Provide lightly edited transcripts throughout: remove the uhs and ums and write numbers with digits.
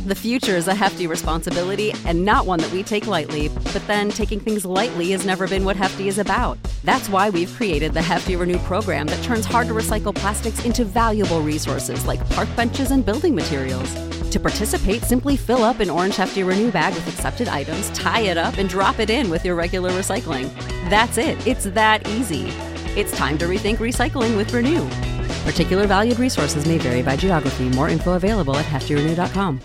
The future is a hefty responsibility and not one that we take lightly. But then taking things lightly has never been what Hefty is about. That's why we've created the Hefty Renew program that turns hard-to-recycle plastics into valuable resources like park benches and building materials. To participate, simply fill up an orange Hefty Renew bag with accepted items, tie it up, and drop it in with your regular recycling. That's it. It's that easy. It's time to rethink recycling with Renew. Particular valued resources may vary by geography. More info available at heftyrenew.com.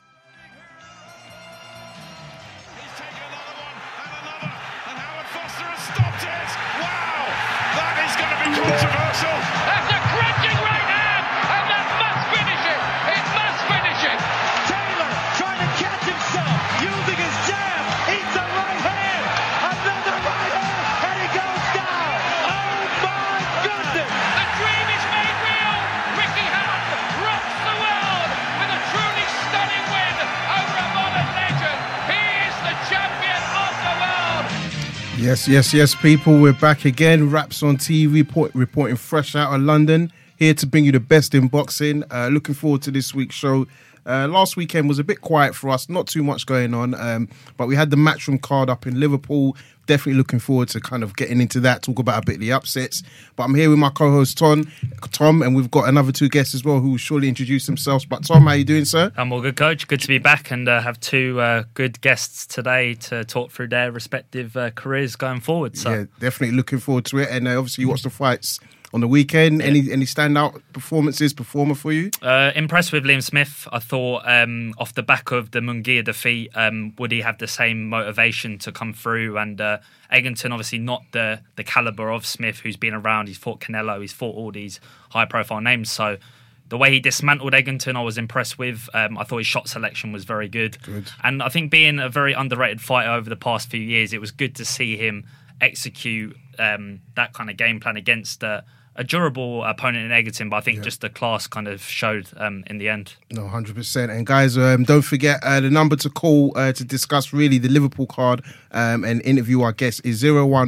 Yes, people. We're back again. Raps on TV, reporting fresh out of London. Here to bring you the best in boxing. Looking forward to this week's show. Last weekend was a bit quiet for us. Not too much going on. But we had the Matchroom card up in Liverpool. Definitely looking forward to kind of getting into that, talk about a bit of the upsets. But I'm here with my co-host Tom, and we've got another two guests as well who will surely introduce themselves. But Tom, how you doing, sir? I'm all good, Coach. Good to be back and have two good guests today to talk through their respective careers going forward. So. Yeah, definitely looking forward to it. And obviously you watched the fights on the weekend. Yeah. Any standout performer for you? Impressed with Liam Smith. I thought off the back of the Munguia defeat, would he have the same motivation to come through? And Eggington, obviously not the calibre of Smith, who's been around. He's fought Canelo, he's fought all these high-profile names. So the way he dismantled Eggington, I was impressed with. I thought his shot selection was very good. And I think being a very underrated fighter over the past few years, it was good to see him execute that kind of game plan against a durable opponent in Eggington, but I think just the class kind of showed in the end. No, 100%. And guys, don't forget the number to call to discuss really the Liverpool card and interview our guest is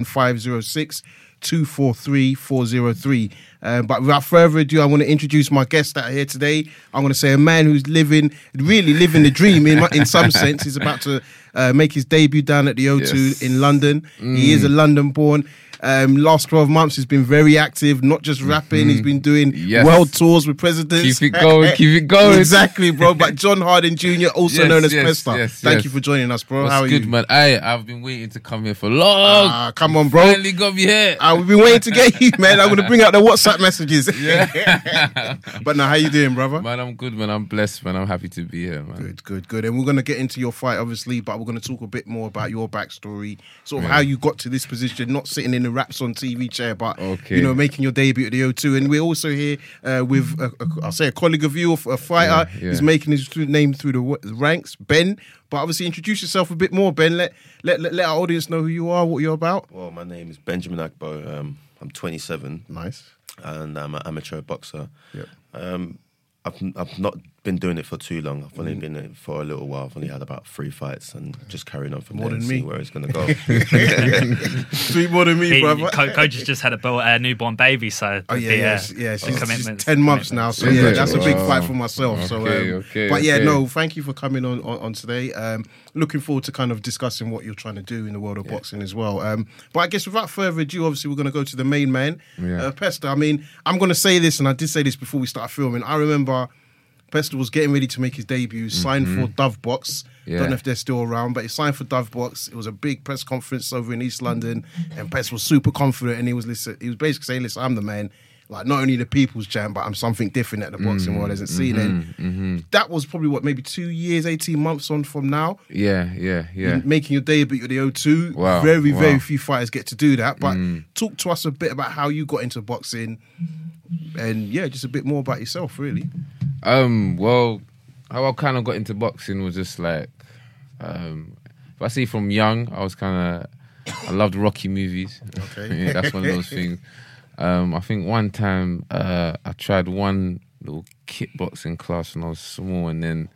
01506 243 403. But without further ado, I want to introduce my guests that are here today. I'm going to say a man who's really living the dream in some sense. He's about to make his debut down at the O2 in London. He is a London born. Last 12 months he's been very active, not just rapping, he's been doing world tours with presidents. Keep it going. Exactly, bro. But John Harding Jr., also known as Pesta. Thank you for joining us, bro. How are you? Good, man. I've been waiting to come here for long. Come on, bro. Finally got me here. We've been waiting to get you, man. I'm going to bring out the WhatsApp messages. But now, how you doing, brother? Man, I'm good, man. I'm blessed, man. I'm happy to be here, man. Good. And we're going to get into your fight, obviously, but we're going to talk a bit more about your backstory, sort of how you got to this position, not sitting in the Raps on TV chair, but making your debut at the O2. And we're also here with a colleague of you, a fighter. He's making his name through the ranks, Ben. But obviously, introduce yourself a bit more, Ben. Let our audience know who you are, what you're about. Well, my name is Benjamin Agbo. I'm 27. Nice. And I'm an amateur boxer. Yep. I've not been doing it for too long. I've only been in it for a little while. I've only had about 3 fights and just carrying on from there and see where it's going to go. 3 more than me, brother. Coach has just had a newborn baby, so she's 10 months now. So that's a big fight for myself. Thank you for coming on today. Looking forward to kind of discussing what you're trying to do in the world of boxing as well. But I guess without further ado, obviously we're going to go to the main man, Pesta. I mean, I'm going to say this, and I did say this before we started filming. I remember Pesta was getting ready to make his debut, signed for Dove Box. Don't know if they're still around, but he signed for Dove Box. It was a big press conference over in East London, and Pesta was super confident, and he was basically saying, listen, I'm the man. Like, not only the people's champ, but I'm something different that the boxing world hasn't seen. And that was probably, maybe 2 years, 18 months on from now? Yeah. Making your debut at the O2. Wow. Very few fighters get to do that. But talk to us a bit about how you got into boxing and, just a bit more about yourself, really. Well, how I kind of got into boxing was just like, if I see from young, I loved Rocky movies. Okay. That's one of those things. I think one time I tried one little kickboxing class when I was small, and then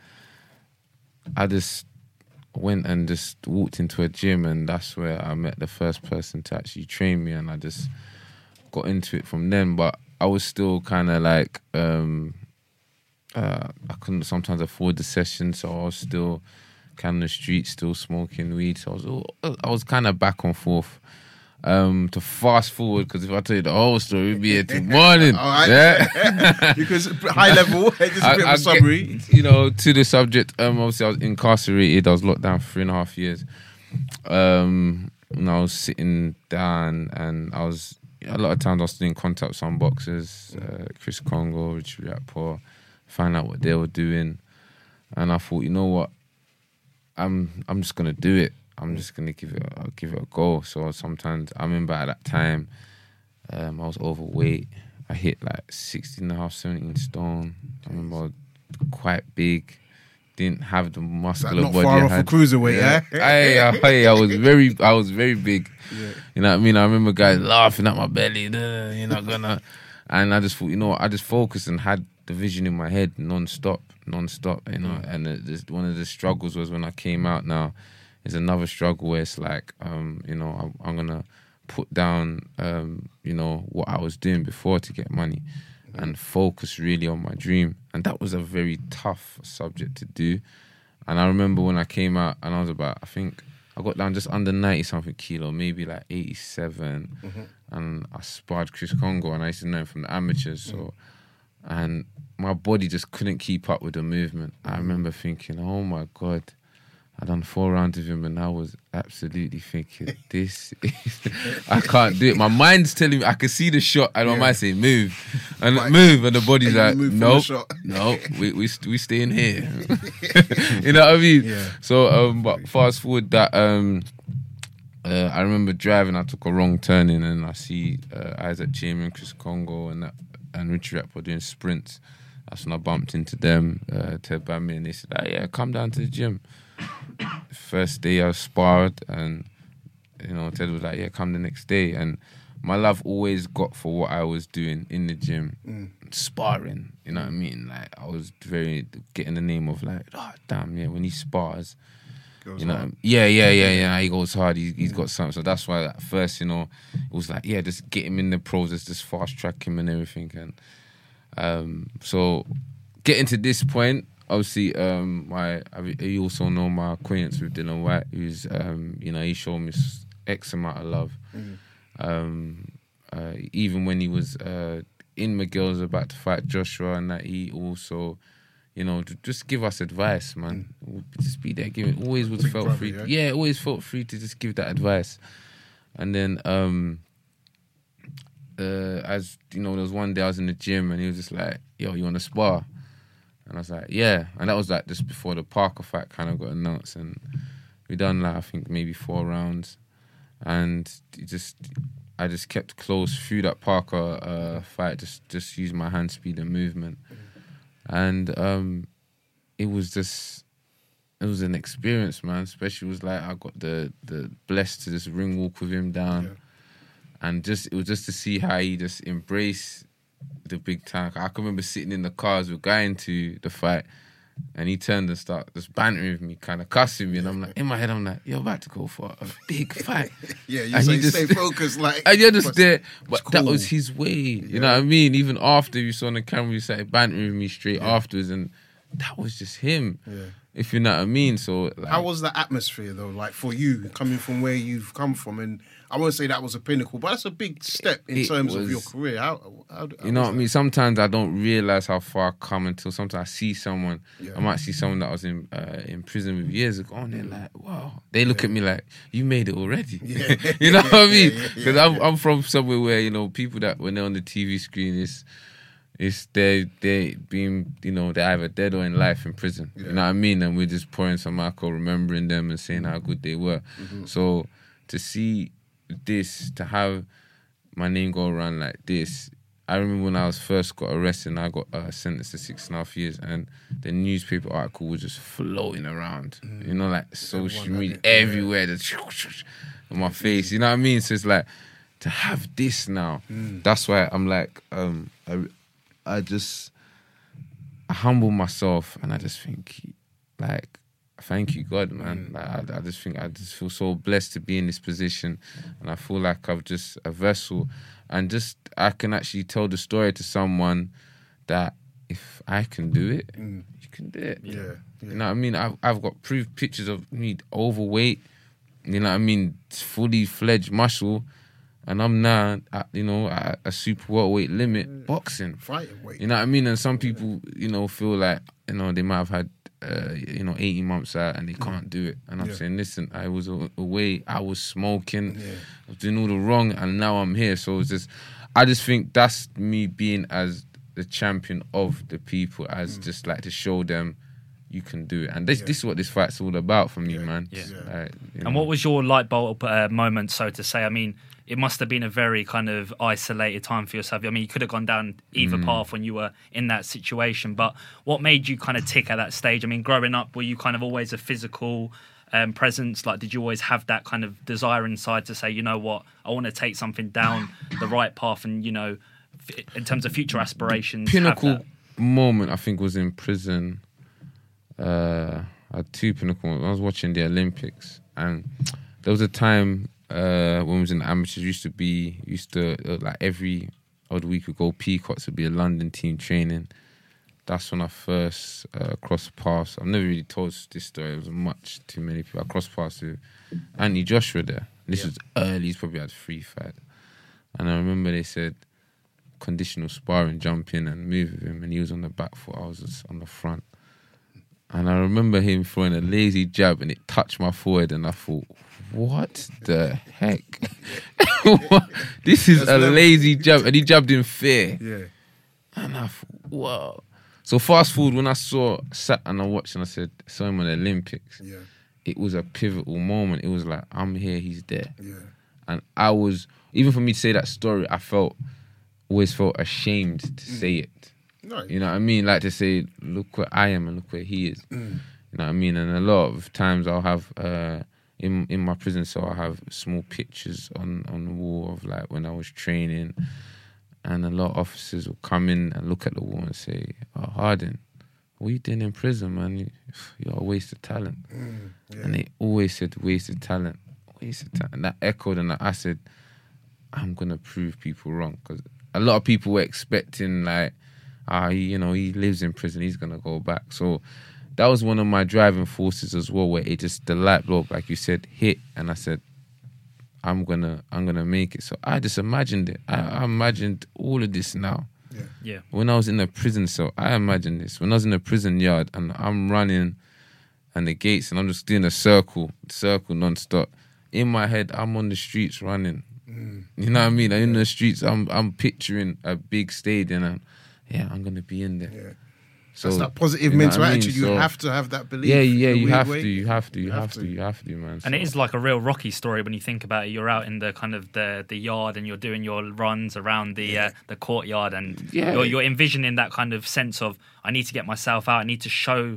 I just went and just walked into a gym, and that's where I met the first person to actually train me, and I just got into it from then. But I was still kind of like I couldn't sometimes afford the session, so I was still kind of on the street, still smoking weed. So I was kind of back and forth. To fast forward, because if I tell you the whole story, we'd be here till morning. Yeah, because high level, just a bit of a summary. To the subject. Obviously, I was incarcerated. I was locked down for 3.5 years. And I was sitting down, and I was a lot of times I was still in contact with some boxers, Chris Congo, Richie Riakporhe, find out what they were doing, and I thought, you know what, I'm just gonna do it. I'm just gonna give it a go. So sometimes I remember at that time, I was overweight. I hit like 16.5, 17 stone. I remember I was quite big. Didn't have the muscular body. Not far off a cruiserweight, yeah. I was very big. Yeah. You know what I mean? I remember guys laughing at my belly. You're not gonna. And I just thought, I just focused and had the vision in my head non-stop. And one of the struggles was when I came out. Now, there's another struggle where it's like, I'm gonna put down, what I was doing before to get money, and focus really on my dream. And that was a very tough subject to do. And I remember when I came out, and I was about, I think I got down just under 90-something kilo, maybe like 87. And I sparred Chris Congo, and I used to know him from the amateurs. So, and my body just couldn't keep up with the movement. I remember thinking, oh my God, I done 4 rounds with him, and I was absolutely thinking, this is, I can't do it. My mind's telling me, I can see the shot, and my mind saying, move. And move, and the body's like, nope, we stay in here. You know what I mean? Yeah. So, but fast forward that, I remember driving, I took a wrong turn in, and I see Isaac Chamberlain, Chris Congo, and Richie Riakporhe doing sprints. That's when I bumped into them, Ted Bambi, and they said, come down to the gym. First day I sparred, and Ted was like, come the next day. And my love always got for what I was doing in the gym, sparring. You know what I mean? Like, I was very getting the name of like, oh damn, yeah, when he spars, he goes hard. He's got something. So that's why at first, it was like, just get him in the pros, just fast track him and everything. And so getting to this point. Obviously, you also know my acquaintance with Dylan White, who's, he showed me X amount of love. Even when he was in McGill's about to fight Joshua, and that he also, just give us advice, man. Just be there, give it. Always was felt free. Yeah, always felt free to just give that advice. And then, as there was one day I was in the gym, and he was just like, "Yo, you want to spar?" And I was like, yeah. And that was like just before the Parker fight kind of got announced. And we done like, I think maybe 4 rounds. And I just kept close through that Parker fight, just used my hand speed and movement. And it was an experience, man. Especially it was like I got the blessed to just ring walk with him down. Yeah. And it was just to see how he just embraced the big tank. I can remember sitting in the cars with going to the fight, and he turned and started just bantering with me, kind of cussing me, and I'm like, in my head, I'm like, you're about to go for a big fight. You stay focused, like. And you're just there, but cool. That was his way. You know what I mean? Even after you saw on the camera, you started bantering with me straight afterwards, and that was just him. Yeah. If you know what I mean. So, like, how was the atmosphere though? Like for you, coming from where you've come from, and I won't say that was a pinnacle, but that's a big step in terms of your career. How you know what I mean? Sometimes I don't realize how far I've come until sometimes I see someone. I might see someone that I was in prison with years ago, and they're like, "Wow!" They look at me like, "You made it already." Yeah. You know what I mean? Because I'm from somewhere where people that when they're on the TV screen it's they being they're either dead or in life in prison. Yeah. You know what I mean? And we're just pouring some alcohol, remembering them and saying how good they were. Mm-hmm. So to see this, to have my name go around like this, I remember when I was first got arrested and I got sentenced to 6.5 years, and the newspaper article was just floating around. Like social media everywhere, just on my face. You know what I mean? So it's like to have this now. That's why I'm like, I humble myself, and I just think, like, thank you, God, man. Like, I just feel so blessed to be in this position, and I feel like I'm just a vessel, and just I can actually tell the story to someone that if I can do it, you can do it. Yeah. You know what I mean? I've got proof pictures of me overweight, you know what I mean, fully fledged muscle, and I'm now at a super welterweight limit boxing. Fighting weight. You know what I mean? And some people, feel like, they might have had 18 months out and they can't do it. And I'm saying, listen, I was away, I was smoking, I was doing all the wrong, and now I'm here. So it's just, I just think that's me being as the champion of the people, as just like to show them you can do it. And this is what this fight's all about for me, man. Yeah. And what was your light bulb moment, so to say? I mean, it must have been a very kind of isolated time for yourself. I mean, you could have gone down either path when you were in that situation, but what made you kind of tick at that stage? I mean, growing up, were you kind of always a physical presence? Like, did you always have that kind of desire inside to say, you know what, I want to take something down the right path and, in terms of future aspirations? Pinnacle moment, I think, was in prison. I had two pinnacle moments. I was watching the Olympics, and there was a time when we was in the amateurs, used to like every odd week we go Peacocks, would be a London team training. That's when I first crossed paths. I've never really told this story. It was much too many people. I crossed paths with Anthony Joshua there. This was early. He's probably had 3 fights. And I remember they said conditional sparring, jump in and move with him. And he was on the back foot. I was just on the front. And I remember him throwing a lazy jab and it touched my forehead, and I thought, what the heck? This is a lazy jab. And he jabbed in fear. Yeah. And I thought, whoa. So fast forward, when I sat and I watched and I saw him on the Olympics, it was a pivotal moment. It was like, I'm here, he's there. Yeah. And I was, even for me to say that story, I always felt ashamed to say it. Right. You know what I mean? Like to say, look where I am and look where he is. You know what I mean? And a lot of times I'll have, in my prison cell, I'll have small pictures on the wall of like when I was training. And a lot of officers will come in and look at the wall and say, oh, Harding, what are you doing in prison, man? You're a waste of talent. And they always said, waste of talent, waste of talent. And that echoed, and I said, I'm going to prove people wrong. Because a lot of people were expecting like, he lives in prison, he's going to go back. So that was one of my driving forces as well, where the light bulb, like you said, hit. And I said, I'm gonna make it. So I just imagined it. I imagined all of this now. Yeah. When I was in a prison cell, I imagined this. When I was in a prison yard and I'm running and the gates and I'm just doing a circle non-stop. In my head, I'm on the streets running. You know what I mean? I'm in the streets, I'm picturing a big stadium and I'm gonna be in there. Yeah. So that's that positive mental attitude. You have to have that belief. You have to, man. And it is like a real Rocky story when you think about it. You're out in the kind of the yard and you're doing your runs around the courtyard, and you're envisioning that kind of sense of, I need to get myself out. I need to show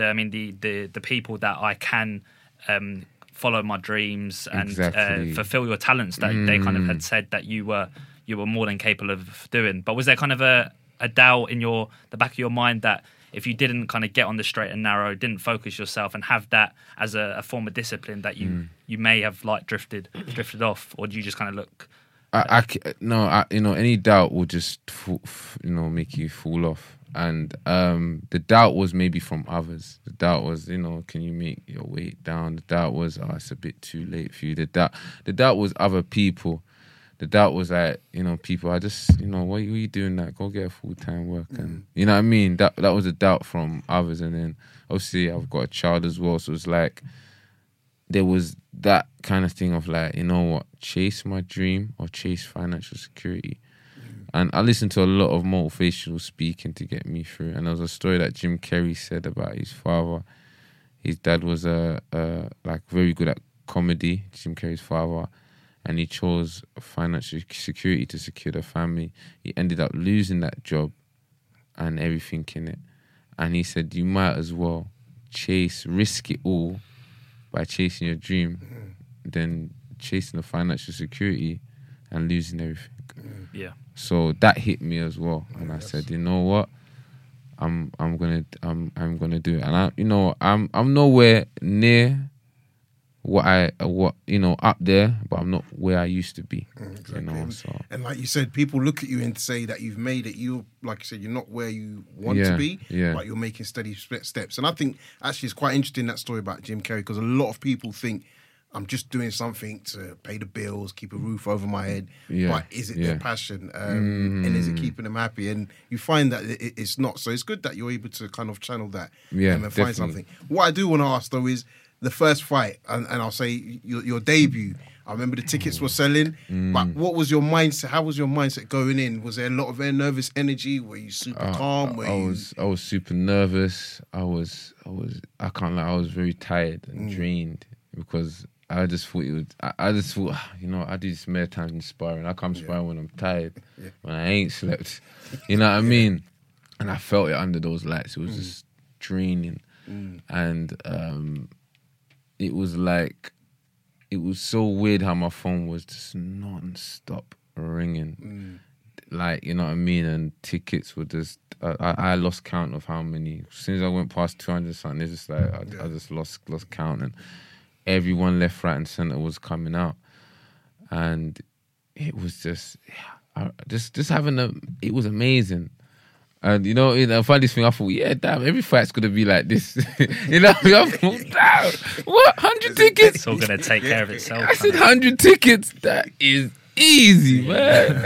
the people that I can follow my dreams and fulfill your talents that they kind of had said that you were more than capable of doing. But was there kind of a doubt in the back of your mind that if you didn't kind of get on the straight and narrow, didn't focus yourself and have that as a form of discipline, that you may have like drifted off? Or do you just kind of look? Any doubt will just make you fall off. And the doubt was maybe from others. The doubt was, can you make your weight down? The doubt was, it's a bit too late for you. The doubt was other people. The doubt was like, people, I just, what are you doing that? Go get a full-time work. And, you know what I mean? That was a doubt from others. And then, obviously, I've got a child as well. So it's like, there was that kind of thing of like, you know what? Chase my dream or chase financial security. And I listened to a lot of motivational speaking to get me through. And there was a story that Jim Carrey said about his father. His dad was very good at comedy, Jim Carrey's father. And he chose financial security to secure the family. He ended up losing that job and everything in it. And he said, you might as well risk it all by chasing your dream than chasing the financial security and losing everything. Yeah. So that hit me as well. And I said, you know what? I'm gonna do it. And I'm nowhere near what you know, up there, but I'm not where I used to be. Exactly. You know, so. And like you said, people look at you and say that you've made it. You, like you said, you're not where you want to be, but you're making steady steps. And I think actually it's quite interesting, that story about Jim Carrey, because a lot of people think I'm just doing something to pay the bills, keep a roof over my head. But is it their passion? And is it keeping them happy? And you find that it's not. So it's good that you're able to kind of channel that and find something. What I do want to ask, though, is the first fight, and I'll say your debut. I remember the tickets were selling, but what was your mindset? How was your mindset going in? Was there a lot of nervous energy? Were you super calm? I was super nervous. I can't lie, I was very tired and drained because I just thought you know, I do this many times in sparring. I come sparring when I'm tired, when I ain't slept. You know what I mean? And I felt it under those lights. It was just draining, and it was like, it was so weird how my phone was just non-stop ringing. Like, you know what I mean? And tickets were just, I lost count of how many. As soon as I went past 200 something, it's just like, I just lost count. And everyone left, right and centre was coming out. And it was just having it was amazing. And, you know, the funniest thing, I thought, damn, every fight's going to be like this. You know, I thought, damn, what, 100 tickets? It's all going to take care of itself. I said 100 tickets, that is easy, man.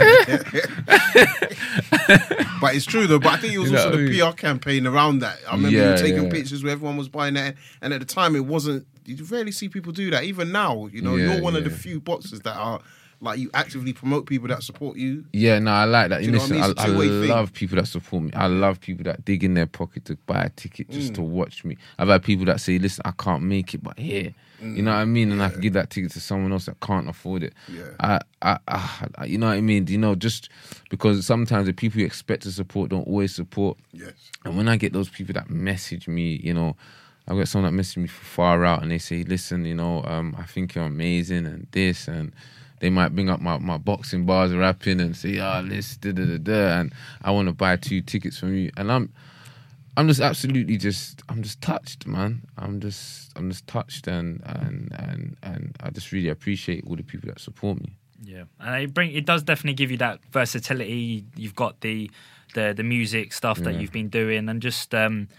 But it's true, though. But I think it was also the PR campaign around that. I remember you taking pictures where everyone was buying that. And at the time, it wasn't, you rarely see people do that. Even now, you know, you're one of the few boxers that are, like, you actively promote people that support you. Yeah, no, I like that. You know what I mean? I love people that support me. I love people that dig in their pocket to buy a ticket just to watch me. I've had people that say, listen, I can't make it, but here. You know what I mean? And I can give that ticket to someone else that can't afford it. Yeah. I you know what I mean? You know, just because sometimes the people you expect to support don't always support. Yes. And when I get those people that message me, you know, I've got someone that messaged me from far out and they say, listen, you know, I think you're amazing and this, and they might bring up my boxing bars rapping and say, let's da-da-da-da, and I want to buy 2 tickets from you. And I'm just absolutely I'm just touched, man. I'm just touched, and I just really appreciate all the people that support me. Yeah, and it does definitely give you that versatility. You've got the music stuff that you've been doing, and just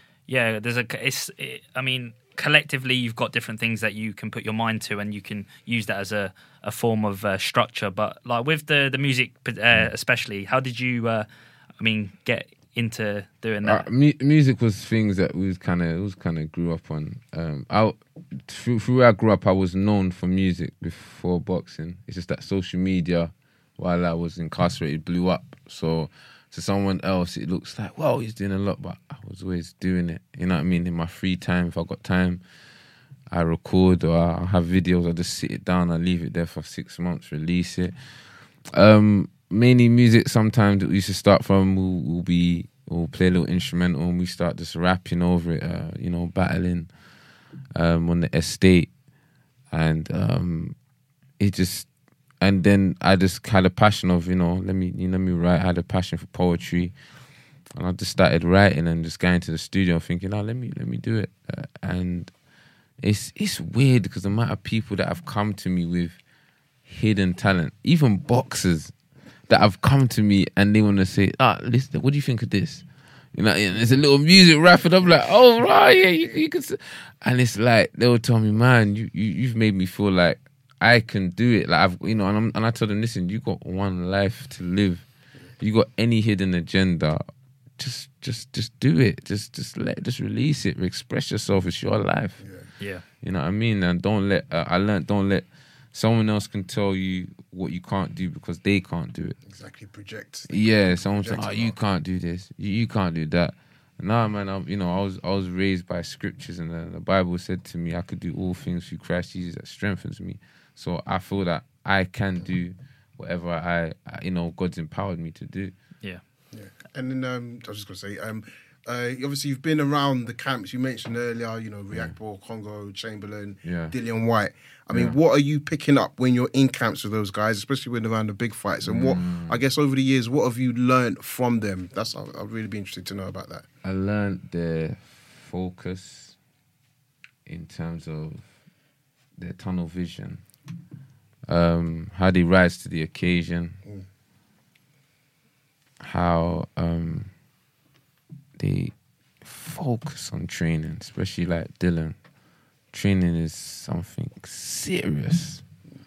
I mean, collectively you've got different things that you can put your mind to, and you can use that as a form of structure. But like with the music, especially, how did you get into doing that? Music was things that we kind of grew up on. Through where I grew up, I was known for music before boxing. It's just that social media, while I was incarcerated, blew up. So to someone else, it looks like, wow, he's doing a lot, but I was always doing it. You know what I mean? In my free time, if I got time, I record, or I have videos. I just sit it down, I leave it there for 6 months, release it. Mainly music. Sometimes we used to start from, we'll play a little instrumental and we start just rapping over it, you know, battling on the estate. And and then I just had a passion of, you know, let me write. I had a passion for poetry, and I just started writing and just going to the studio thinking, let me do it. And it's weird because the amount of people that have come to me with hidden talent, even boxers that have come to me and they want to say, listen, what do you think of this? You know, there's a little music rapping. I'm like, oh right, yeah, you can. And it's like they'll tell me, man, you've made me feel like I can do it. Like and I tell them, listen, you got one life to live. You got any hidden agenda, just do it. Just release it. Express yourself. It's your life. Yeah. You know what I mean? And don't let someone else can tell you what you can't do because they can't do it. Exactly, project. Yeah, someone said, you can't do this. You can't do that. Nah, man, I was raised by scriptures, and the Bible said to me, I could do all things through Christ Jesus that strengthens me. So I feel that I can do whatever I God's empowered me to do. Yeah. And then I was just going to say, obviously you've been around the camps you mentioned earlier, you know, Riakporhe, Congo, Chamberlain, Dillian Whyte. I mean, what are you picking up when you're in camps with those guys, especially when they're around the big fights? And what, I guess, over the years, what have you learned from them? I'd really be interested to know about that. I learned their focus in terms of their tunnel vision, how they rise to the occasion, how they focus on training, especially like Dylan. Training is something serious.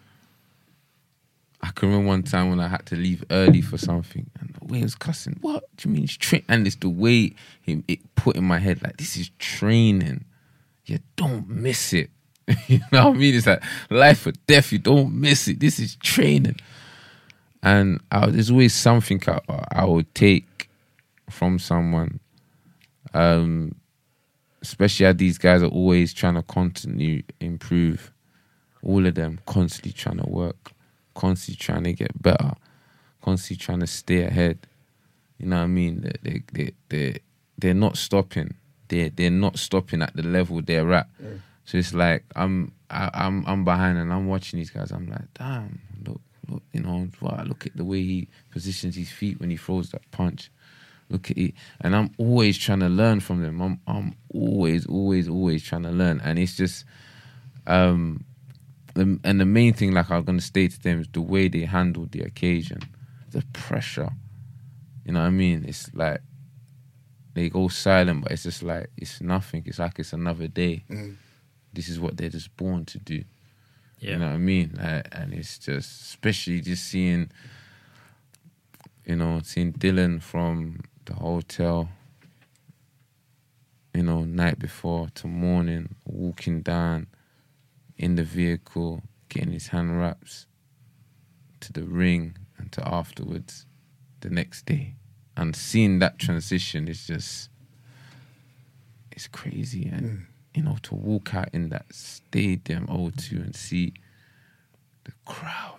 I can remember one time when I had to leave early for something, and the way he was cussing, what do you mean it's training? And it's the way it put in my head, like, this is training. You don't miss it. You know what I mean? It's like life or death. You don't miss it. This is training. And there's always something I would take from someone. Especially how these guys are always trying to constantly improve. All of them constantly trying to work, constantly trying to get better, constantly trying to stay ahead. You know what I mean? They're not stopping. They're not stopping at the level they're at. Yeah. So it's like I'm behind and I'm watching these guys. I'm like, damn, look, you know, look at the way he positions his feet when he throws that punch. Look at it, and I'm always trying to learn from them. I'm always trying to learn, and it's just, and the main thing, like I'm gonna state to them, is the way they handled the occasion, the pressure. You know what I mean? It's like they go silent, but it's just like it's nothing. It's like it's another day. This is what they're just born to do. Yeah. You know what I mean? Like, and it's just, especially just seeing Dylan from the hotel, night before to morning, walking down in the vehicle, getting his hand wraps to the ring and to afterwards the next day. And seeing that transition is just, it's crazy. And, to walk out in that stadium O2 and see the crowd.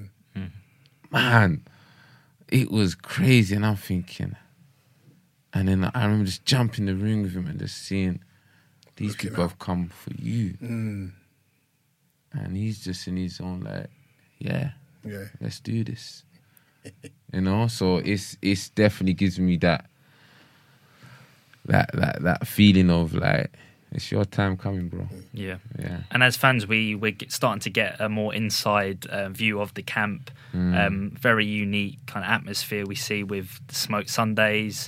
Man, it was crazy. And I'm thinking, and then I remember just jumping in the ring with him and just seeing these people have come for you. And he's just in his own like, yeah, let's do this. So it's definitely gives me that feeling of like, it's your time coming, bro. Yeah. And as fans, we're starting to get a more inside view of the camp. Very unique kind of atmosphere we see with the Smoke Sundays.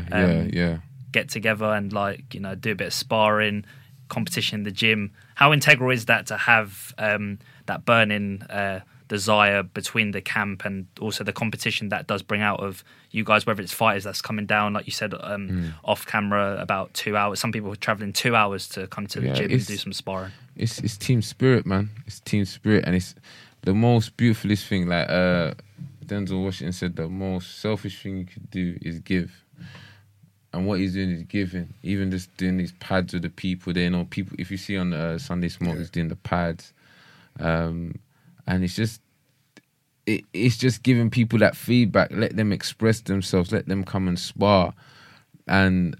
Get together and do a bit of sparring, competition in the gym. How integral is that to have that burning desire between the camp and also the competition that does bring out of you guys, whether it's fighters that's coming down, like you said, off camera, about 2 hours. Some people are travelling 2 hours to come to the gym and do some sparring. It's team spirit, man. It's team spirit, and it's the most beautifulest thing. Like Denzel Washington said, the most selfish thing you could do is give. And what he's doing is giving. Even just doing these pads with the people there. People, if you see on Sunday Smoke, he's doing the pads. And it's just giving people that feedback. Let them express themselves. Let them come and spar. And,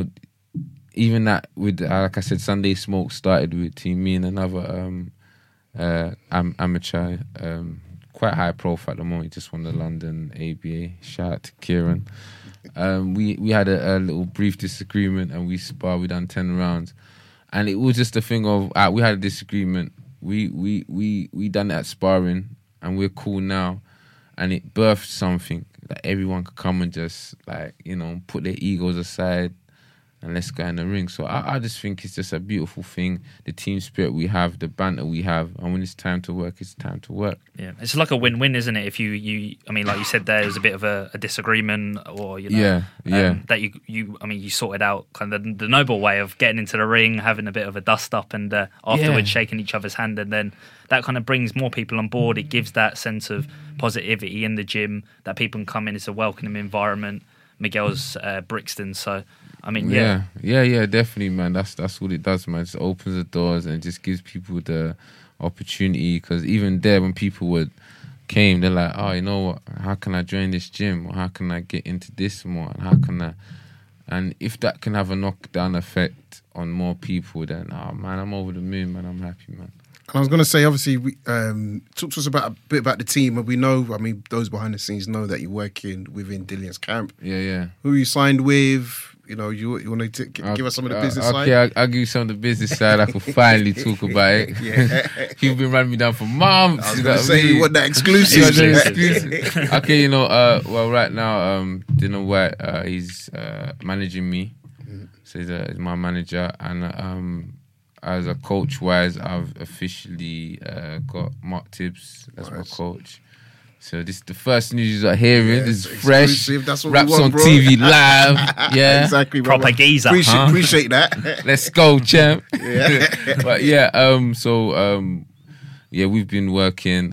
even that with, like I said, Sunday Smoke started with Team Me and another amateur, quite high profile at the moment. He just won the London ABA. Shout out to Kieran. We had a little brief disagreement and we sparred. We done 10 rounds. And it was just a thing of, we had a disagreement. We done that sparring and we're cool now, and it birthed something that everyone could come and just put their egos aside and let's go in the ring. So I just think it's just a beautiful thing, the team spirit we have, the banter we have, and when it's time to work, it's time to work. Yeah, it's like a win-win, isn't it? If you like you said, there was a bit of a disagreement, or that you sorted out kind of the noble way of getting into the ring, having a bit of a dust up, and afterwards shaking each other's hand, and then that kind of brings more people on board. It gives that sense of positivity in the gym that people can come in. It's a welcoming environment. Miguel's Brixton, so. Yeah, definitely, man. That's what it does, man. It just opens the doors and it just gives people the opportunity. Because even there, when people came, they're like, oh, you know what? How can I join this gym? Or how can I get into this more? And how can I? And if that can have a knockdown effect on more people, then man, I'm over the moon, man. I'm happy, man. I was going to say, obviously, we talk to us a bit about the team, and we know, those behind the scenes know that you're working within Dylan's camp. Yeah. Who you signed with? You know, you want to give us some of the business side? Okay, I'll give you some of the business side. I can finally talk about it. Yeah. You've been running me down for months. I was going to say, you want that exclusive. Okay, you know, well, right now, Dino White, he's managing me. So he's my manager. And as a coach-wise, I've officially got Mark Tibbs as my coach. So this is the first news you're hearing. Yeah, this is fresh. That's what Raps we want, on TV live. Yeah, exactly. Proper geezer. Appreciate that. Let's go, champ. Yeah. But yeah, we've been working,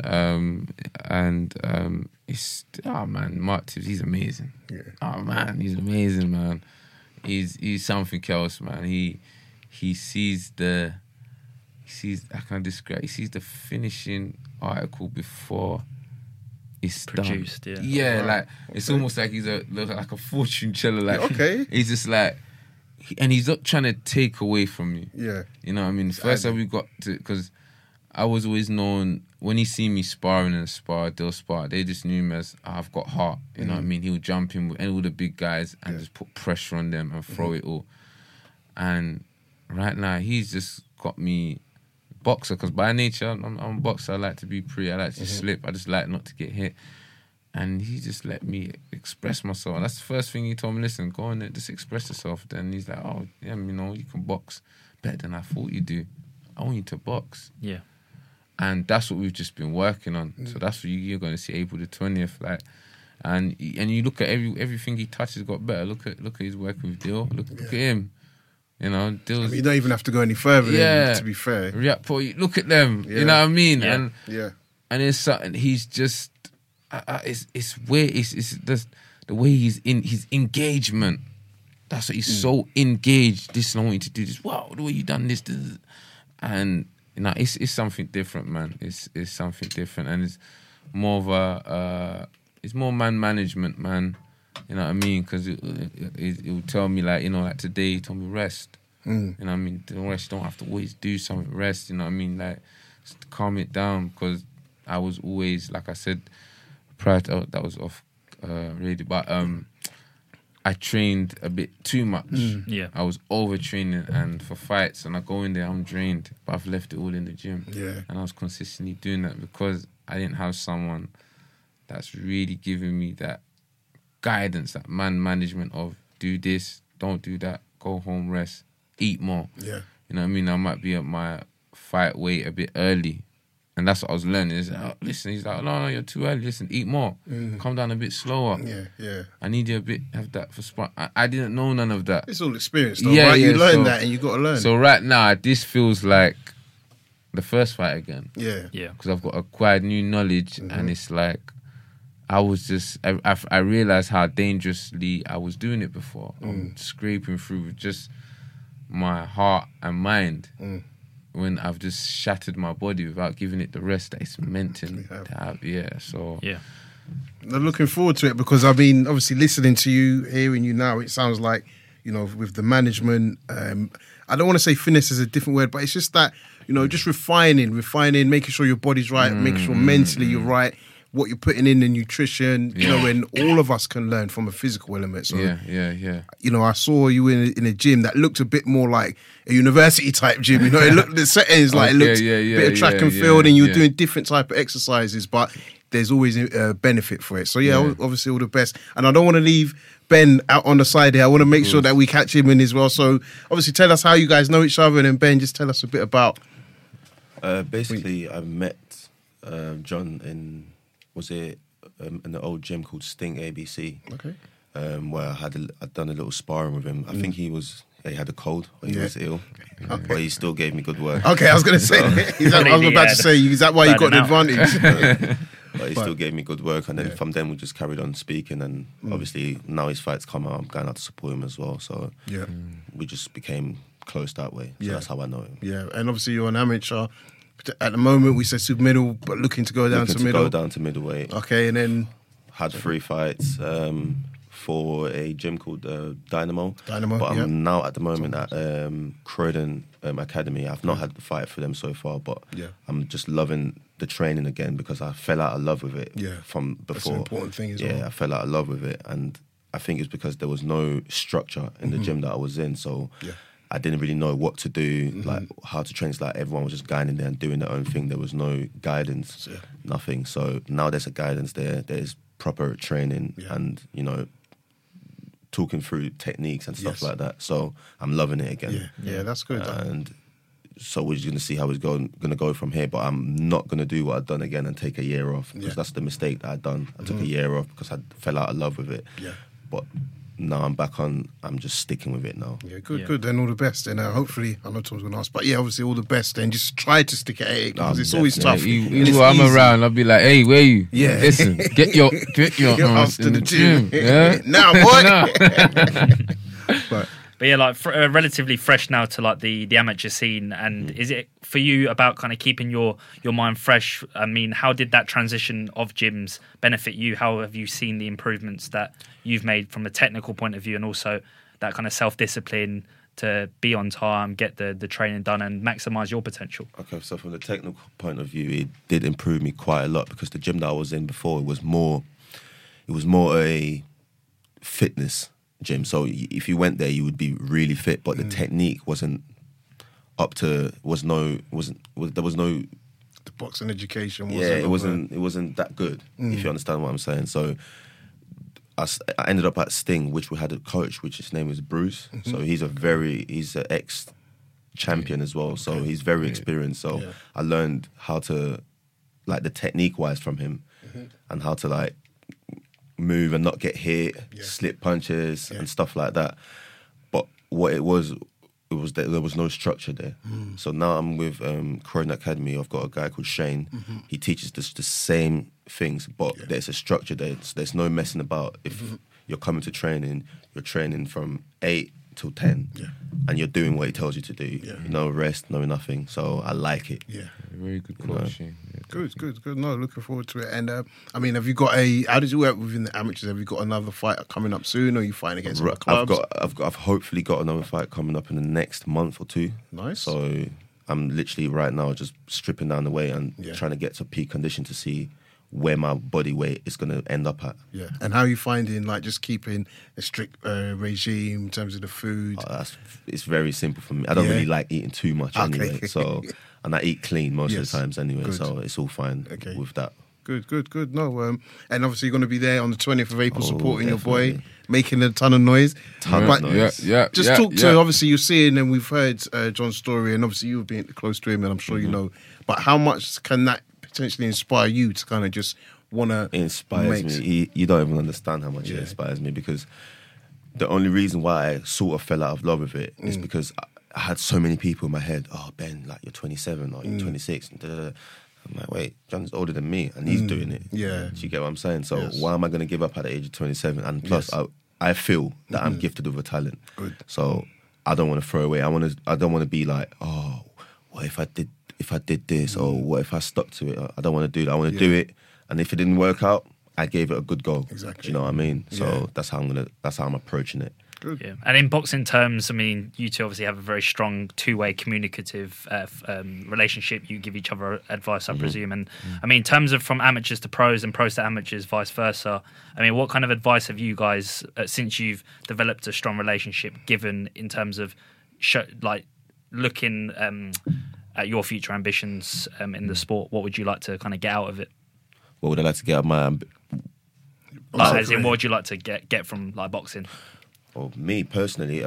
and it's man, Mark Tibbs, he's amazing. Yeah. Oh man, he's amazing, man. He's something else, man. He sees I can describe. He sees the finishing article before it's produced, done. Yeah, like it's almost like he's like a fortune teller. Like, okay, he's just like, and he's not trying to take away from you. Yeah, you know what I mean. First time we got to, because I was always known when he see me sparring and they'll spar. They just knew me as I've got heart. You know what I mean. He'll jump in with all the big guys and just put pressure on them and throw it all. And right now he's just got me. Boxer, because by nature I'm a boxer. I like to be free. I like to slip. I just like not to get hit. And he just let me express myself. And that's the first thing he told me. Listen, go on there, just express yourself. Then he's like, oh yeah, you know, you can box better than I thought you do. I want you to box. Yeah. And that's what we've just been working on. So that's what you're going to see April the 20th. Like, and you look at everything he touches got better. Look at his work with Dill. Look at him. You know, Dill's, you don't even have to go any further. To be fair, look at them. Yeah. You know what I mean? Yeah. And it's something. He's just it's where it's the way he's in his engagement. That's what he's so engaged. This is I want you to do this. Wow, the way you done this, and you know, it's something different, man. It's something different, and it's more of it's more man management, man. You know what I mean? Because it will tell me, like, you know, like today he told me rest. You know what I mean? Don't rest, don't have to always do something, rest. You know what I mean? Like, just calm it down, because I was always, like I said, prior to that was off radio, but I trained a bit too much. Yeah. I was overtraining, and for fights, and I go in there, I'm drained, but I've left it all in the gym. Yeah. And I was consistently doing that because I didn't have someone that's really giving me that guidance, that man management of do this, don't do that, go home, rest, eat more. Yeah. You know what I mean? I might be at my fight weight a bit early. And that's what I was learning. Is listen, he's like, no, you're too early. Listen, eat more. Come down a bit slower. Yeah. I need you a bit, have that for spot. I didn't know none of that. It's all experience, though, right? You learn that, and you got to learn. So right now, this feels like the first fight again. Yeah. Because I've got acquired new knowledge, and it's like, I was just, I realised how dangerously I was doing it before. I'm scraping through with just my heart and mind when I've just shattered my body without giving it the rest that it's meant to have. Yeah, so... Yeah. I'm looking forward to it because, I mean, obviously listening to you, hearing you now, it sounds like, you know, with the management, I don't want to say fitness is a different word, but it's just that, you know, just refining, making sure your body's right, making sure mentally you're right, what you're putting in the nutrition, you know, and all of us can learn from a physical element. So, yeah. You know, I saw you in a gym that looked a bit more like a university type gym. You know, it looked, the settings like it looked a bit of track and field, and you were doing different type of exercises, but there's always a benefit for it. So obviously all the best. And I don't want to leave Ben out on the side here. I want to make sure that we catch him in as well. So obviously tell us how you guys know each other, and then Ben, just tell us a bit about. Basically, I met John in the old gym called Sting ABC. Okay. Where I'd done a little sparring with him. I think he had a cold, or he was ill, but he still gave me good work. Okay, I was going to say, is that why you got the advantage? But he still gave me good work, and then from then we just carried on speaking, and obviously now his fights come out, I'm going out to support him as well, so we just became close that way. So that's how I know him. Yeah, and obviously you're an amateur. At the moment we said super middle, but looking to go down to middle. Go down to middleweight. Okay, and then had 3 fights for a gym called Dynamo. But I'm now at the moment at Croydon Academy. I've not had the fight for them so far, but I'm just loving the training again because I fell out of love with it from before. That's an important thing as well. Yeah, I fell out of love with it, and I think it's because there was no structure in the gym that I was in. So I didn't really know what to do, like how to train. It's like everyone was just going in there and doing their own thing. There was no guidance, nothing. So now there's a guidance there. There's proper training and, you know, talking through techniques and stuff like that. So I'm loving it again. Yeah, that's good. And so we're just going to see how it's going to go from here. But I'm not going to do what I've done again and take a year off, because that's the mistake that I'd done. I took a year off because I fell out of love with it. Yeah. But now I'm back on, I'm just sticking with it now. Yeah, good. Then all the best. And hopefully, I know Tom's going to ask, but yeah, obviously all the best. And just try to stick at it, because it's always tough. I'm around, I'll be like, hey, where you? Yeah. Listen, get your ass to the gym. Yeah? Now, boy. But yeah, like relatively fresh now to like the amateur scene. And is it for you about kind of keeping your mind fresh? I mean, how did that transition of gyms benefit you? How have you seen the improvements that you've made from a technical point of view, and also that kind of self-discipline to be on time, get the training done and maximise your potential? Okay, so from the technical point of view, it did improve me quite a lot, because the gym that I was in before, it was more a fitness gym. So if you went there, you would be really fit, but the technique wasn't up to, there was no the boxing education wasn't it wasn't that good, if you understand what I'm saying. So I ended up at Sting, which we had a coach, which his name is Bruce. So he's an ex-champion as well. So he's very experienced. So I learned how to, like, the technique wise from him, and how to like move and not get hit, slip punches and stuff like that. But what it was that there was no structure there. So now I'm with Croydon Academy. I've got a guy called Shane. He teaches the same things, but there's a structure there. So there's no messing about. If you're coming to training, you're training from 8 till 10, and you're doing what he tells you to do. No rest, no nothing. So I like it. Very good coaching. Good. No, looking forward to it. And I mean, have you got how did you work within the amateurs? Have you got another fight coming up soon, or are you fighting against other clubs? I've hopefully got another fight coming up in the next month or two. Nice. So I'm literally right now just stripping down the weight and trying to get to peak condition to see where my body weight is going to end up at. Yeah. And how are you finding, like, just keeping a strict regime in terms of the food? It's very simple for me. I don't really like eating too much anyway. So, and I eat clean most of the times anyway. Good. So it's all fine with that. Good. No, and obviously you're going to be there on the 20th of April supporting your boy, making a ton of noise. Noise. Just talk to, obviously you're seeing, and we've heard John's story, and obviously you've been close to him, and I'm sure you know. But how much can that potentially inspire you to kind of just want to... It inspires me. You don't even understand how much it inspires me, because the only reason why I sort of fell out of love with it is because I had so many people in my head. Oh, Ben, like, you're 27 or you're 26. And I'm like, wait, John's older than me and he's doing it. Yeah. Do you get what I'm saying? So why am I going to give up at the age of 27? And plus, I feel that I'm gifted with a talent. Good. So I don't want to throw away. I don't want to be like, oh, what if I did this, or what if I stuck to it? I don't want to do that. I want to do it, and if it didn't work out, I gave it a good go. Exactly. Do you know what I mean? So that's how I'm approaching it. Good. Yeah. And in boxing terms, I mean, you two obviously have a very strong two-way communicative relationship. You give each other advice, I presume. And I mean, in terms of from amateurs to pros and pros to amateurs, vice versa, I mean, what kind of advice have you guys, since you've developed a strong relationship, given in terms of looking at your future ambitions in the sport? What would you like to kind of get out of it? What would I like to get out of my as in, what would you like to get from like boxing? Well, me personally,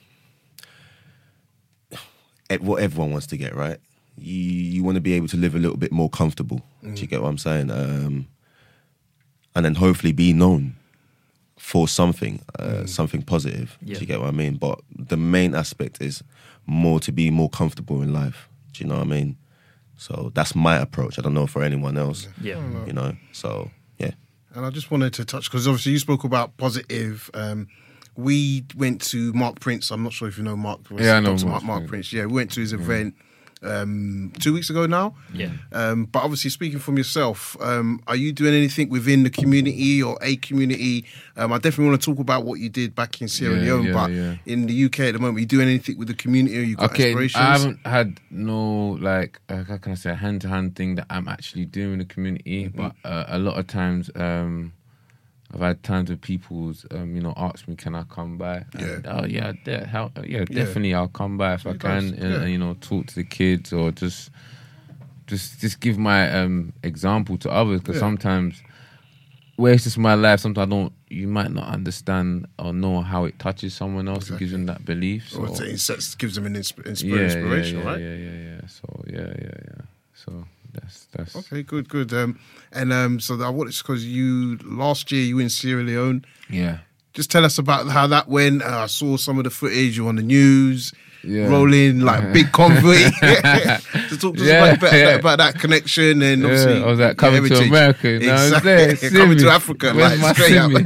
what everyone wants to get, right? You want to be able to live a little bit more comfortable. Do you get what I'm saying? And then hopefully be known for something, something positive. Do you get what I mean? But the main aspect is to be more comfortable in life. Do you know what I mean? So that's my approach. I don't know for anyone else. Yeah. You know, so yeah. And I just wanted to touch, because obviously you spoke about positive. We went to Mark Prince. I'm not sure if you know Mark. I know Mark Prince. Yeah, we went to his event 2 weeks ago now. Yeah. But obviously, speaking from yourself, are you doing anything within the community or a community? I definitely want to talk about what you did back in Sierra Leone, but in the UK at the moment, are you doing anything with the community, or you got aspirations? I haven't had no, like, how can I say, a hand-to-hand thing that I'm actually doing in the community, but a lot of times... I've had times where people's, asked me, can I come by? And, definitely I'll come by if I can, and talk to the kids or just give my example to others, because sometimes where it's just my life, sometimes you might not understand or know how it touches someone else. Exactly. It gives them that belief. So. It gives them an inspiration, right? Yeah. So, So that's okay. Good. So I wanted, because last year you were in Sierra Leone. Yeah. Just tell us about how that went. I saw some of the footage. You were on the news. Yeah. Rolling like big convoy. To talk to us about that connection, and obviously I was like coming to America. Exactly. Coming to Africa, where's like straight up.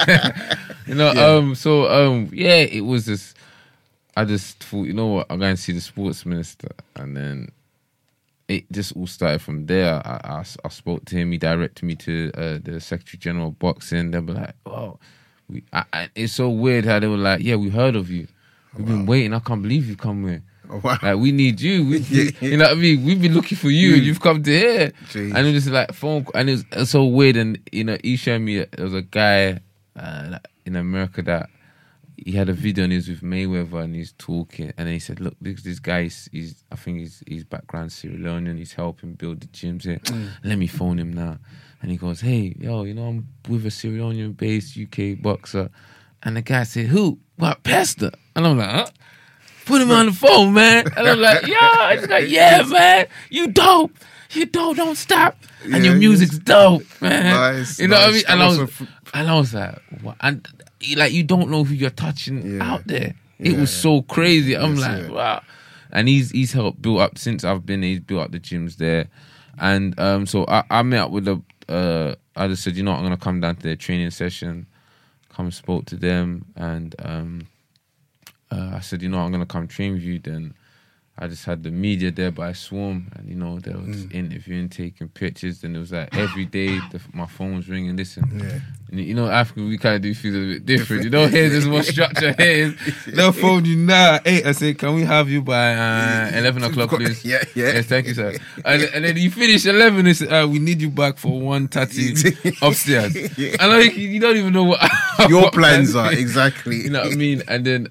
It was just. I just thought, you know what, I'm going to see the sports minister, and then it just all started from there. I spoke to him. He directed me to the Secretary General of Boxing. They were like, "Oh, it's so weird how they were like, yeah, we heard of you. We've been waiting. I can't believe you come here. Oh, wow. Like, we need you. You know what I mean? We've been looking for you. You've come to here." Jeez. And it was just like phone, and it was so weird. And he showed me there was a guy in America that he had a video and he was with Mayweather and he's talking, and then he said, "Look, this guy I think he's background Sierra Leonean. He's helping build the gyms here. Let me phone him now." And he goes, "Hey, I'm with a Sierra Leonean-based UK boxer." And the guy said, "Who? What, Pastor?" And I'm like, "Huh?" Put him on the phone, man. And I'm like, he's like, "Yeah, man, you dope. You dope, don't stop. And your music's dope, man." Nice, what I mean? And I was like, what? And like, you don't know who you're touching out there. It was so crazy. I'm like, wow. And he's helped build up, since I've been there, he's built up the gyms there. And so I met up with I just said, I'm going to come down to their training session, spoke to them, and I said, I'm going to come train with you. Then I just had the media there by swarm, and they were just interviewing, taking pictures, and it was like every day my phone was ringing. Listen, and Africa, we kind of do things a bit different. Here there's more structure. Here they'll phone you now. Hey, I say, can we have you by 11 o'clock, please? Yeah. Yes, thank you, sir. And then you finish 11. It's we need you back for 1:30 upstairs. And you don't even know what your plans are exactly. You know what I mean? And then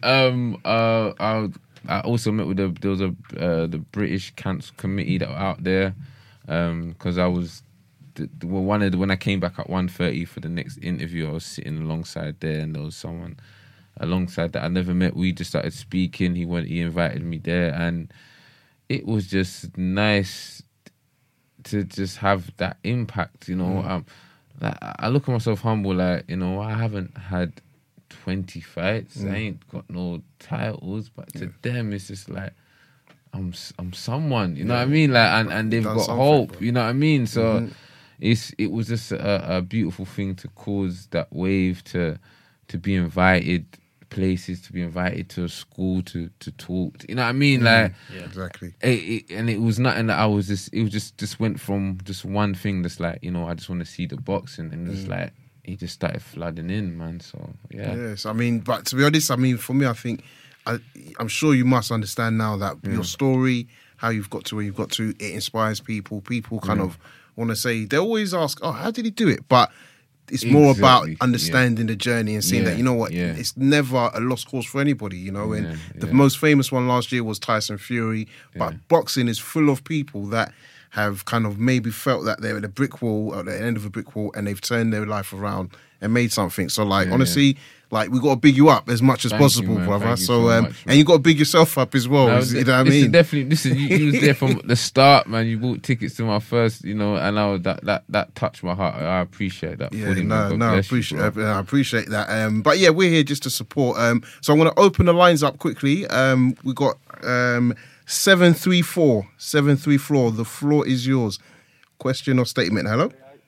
I also met with the British Cancer Committee that were out there, because I was when I came back at 1:30 for the next interview. I was sitting alongside there, and there was someone alongside that I never met. We just started speaking. He invited me there, and it was just nice to just have that impact. I look at myself humble, I haven't had 20 fights. I ain't got no titles, but to them it's just like I'm someone, you know what I mean? Like, and they've got hope, you know what I mean? So it was just a beautiful thing to cause that wave, to be invited places, to be invited to a school to talk, you know what I mean? Like, exactly. And it was nothing that it was just went from just one thing that's like, I just want to see the boxing, and it's like he just started flooding in, man. So, yeah. Yes, but to be honest, for me, I think, I'm sure you must understand now that your story, how you've got to where you've got to, it inspires people. People kind of want to say, they always ask, "Oh, how did he do it?" But it's more about understanding the journey and seeing that, it's never a lost cause for anybody, And the most famous one last year was Tyson Fury. But boxing is full of people that have kind of maybe felt that they're at a brick wall, at the end of a brick wall, and they've turned their life around and made something. So, honestly, we got to big you up as much as possible, brother. Thank you so much, and you got to big yourself up as well. You know what I mean? Definitely, you was there from the start, man. You bought tickets to my first, and that touched my heart. I appreciate that. I appreciate that. But yeah, we're here just to support. So I'm going to open the lines up quickly. We got 734. The floor is yours. Question or statement? Hello.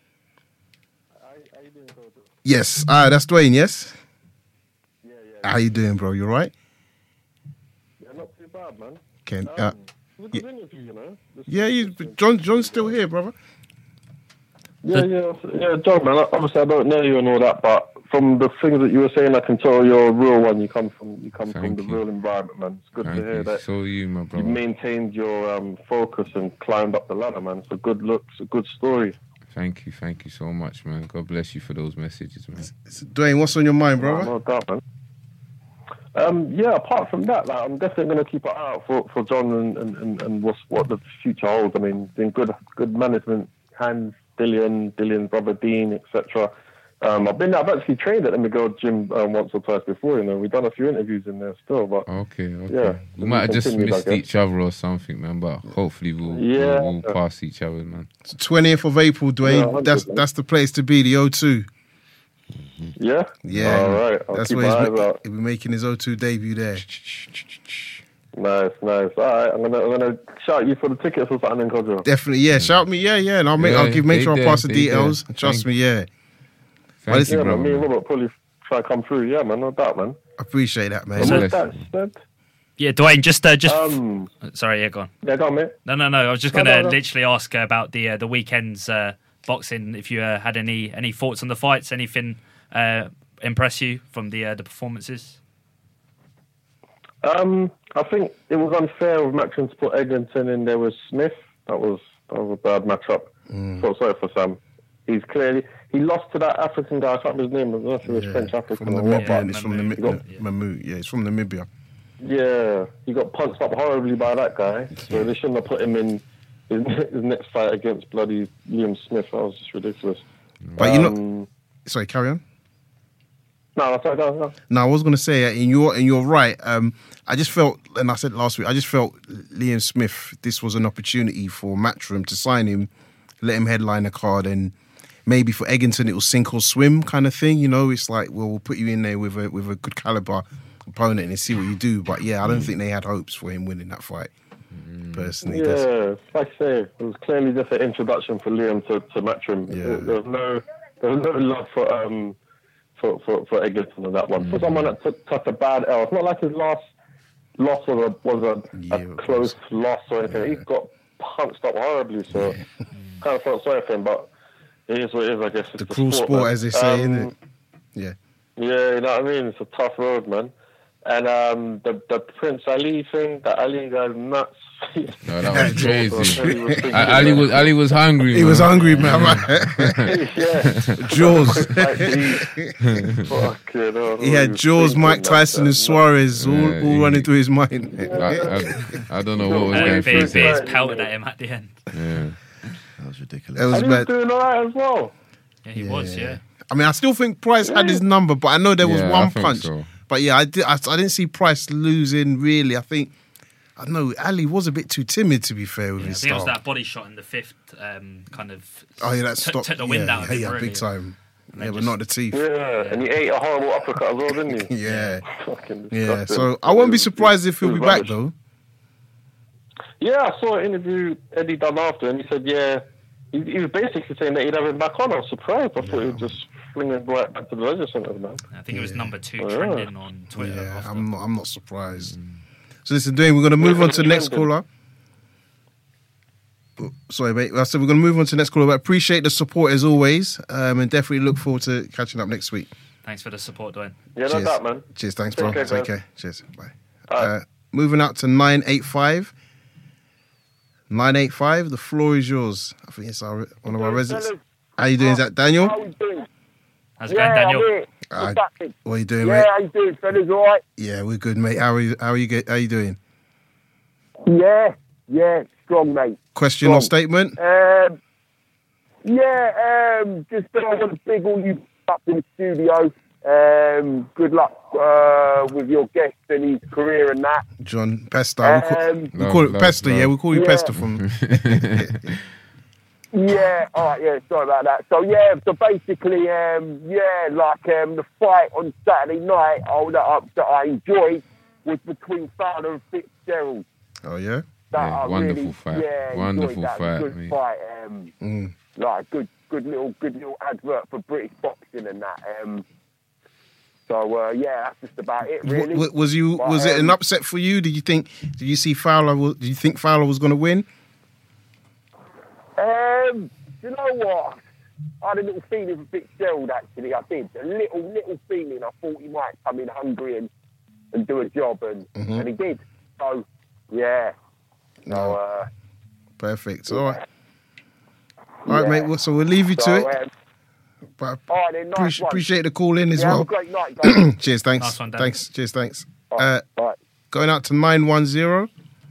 Yes, that's Dwayne. Yes. Yeah. How you doing, bro? You right? Yeah, not too bad, man. Okay. It was a good interview, John's still here, brother. Yeah, John, man. Obviously, I don't know you and all that, but from the things that you were saying, I can tell you're a real one. You come from the real environment, man. It's good to hear that. So you, my brother. You maintained your focus and climbed up the ladder, man. So good looks, a good story. Thank you so much, man. God bless you for those messages, man. Dwayne, what's on your mind, brother? No doubt, man. Apart from that, like, I'm definitely going to keep an eye out for John and what the future holds. I mean, in good management hands, Dillian, brother Dean, etc. I've actually trained at the McGill gym once or twice before. We've done a few interviews in there still. But okay. Yeah, we might have just missed each other or something, man. But hopefully we'll pass each other, man. 20th of April, Dwayne. Yeah, that's the place to be. The O2. Yeah. All right. That's where he'll be making his O2 debut there. Nice. All right, I'm gonna shout you for the tickets or something, Kojo. Definitely, yeah. Shout me, yeah, and I'll make sure I pass the details. Trust me, yeah. Thank you, man. Me and Robert probably try to come through. Yeah, man, no doubt, man. I appreciate that, man. Yeah, Dwayne, just sorry, yeah, go on. Yeah, go on, mate. No. I was just gonna literally ask about the weekend's boxing. If you had any thoughts on the fights, anything impress you from the performances? I think it was unfair of Matchroom to put Eglinton in there with Smith. That was a bad matchup. Felt sorry for Sam. He lost to that African guy. I can't remember his name. I'm not sure it was French African. From Namibia. It's from Namibia. Yeah, it's from Namibia. Yeah, he got punched up horribly by that guy. So they shouldn't have put him in his next fight against bloody Liam Smith. That was just ridiculous. But sorry, carry on. No. No, I was going to say, and you're right. I just felt, and I said last week, I just felt Liam Smith, this was an opportunity for Matchroom to sign him, let him headline a card, and maybe for Eglinton it was sink or swim kind of thing. It's like, well, we'll put you in there with a good caliber opponent and see what you do. But yeah, I don't think they had hopes for him winning that fight. Personally, like I say, it was clearly just an introduction for Liam to Matchroom. Yeah. There was no love for Eglinton on that one. For someone that took such a bad L, it's not like his last loss was a close loss or anything. Yeah. He got punched up horribly, so kind of felt sorry for him. But it is what it is, I guess. It's the cruel sport, as they say, isn't it? Yeah, you know what I mean. It's a tough road, man. And the Prince Ali thing, that Ali guy's nuts. No, that was crazy. Ali was hungry. He was hungry, man. Jaws. He had Jaws, Mike Tyson, and Suarez all running through his mind. I don't know what was going through his head. Beers pelted at him at the end. Yeah, that was ridiculous. He was doing all right as well. Yeah, he was. Yeah. I mean, I still think Price had his number, but I know there was one punch. So. But yeah, I didn't see Price losing really. I know Ali was a bit too timid, to be fair, with his style. I think it was that body shot in the fifth kind of that stopped. Took the wind out of him. Yeah, big time. Yeah, but not the teeth. Yeah, and he ate a horrible uppercut as well, didn't he? Yeah. So I won't be surprised if he'll be back, though. Yeah, I saw an interview Eddie done after, and he said, he was basically saying that he'd have him back on. I was surprised. I thought he'd just fling him right back to the leisure centre, man. I think it was number 2 trending on Twitter. Yeah, I'm not surprised. So listen, Dwayne, we're going to move on to the next caller. Sorry, mate. I said we're going to move on to the next caller. But appreciate the support as always, and definitely look forward to catching up next week. Thanks for the support, Dwayne. Yeah, no doubt, man. Cheers, thanks, bro. Take care. Cheers, bye. Moving out to 985. 985, the floor is yours. I think it's one of our residents. How you doing? Is that Daniel? How you doing? How's it going, Daniel? What are you doing, mate? How you doing, fellas? All right? Yeah, we're good, mate. How are you doing? Yeah, strong, mate. Question or statement? Just I want to big all you up in the studio. Good luck with your guest and his career and that. John Pester. We call it Pester, yeah. We call you Pester from... Yeah, all right, yeah, sorry about that. So basically, the fight on Saturday night that I enjoyed was between Fowler and Fitzgerald. Oh, yeah? Wonderful fight. Yeah, wonderful fight. Good fight. Like good little advert for British boxing and that. That's just about it, really. Was it an upset for you? Did you think Fowler was going to win? You know what? I had a little feeling for Fitzgerald, actually. I did. A little feeling. I thought he might come in hungry and do a job, and he did. So, yeah. No. Perfect. All right. All right, mate. Well, so we'll leave you to it. But appreciate the call in as well. Have a great night, guys. Cheers, thanks. Nice one, Dan. Thanks. Cheers, thanks. All right. Going out to 910.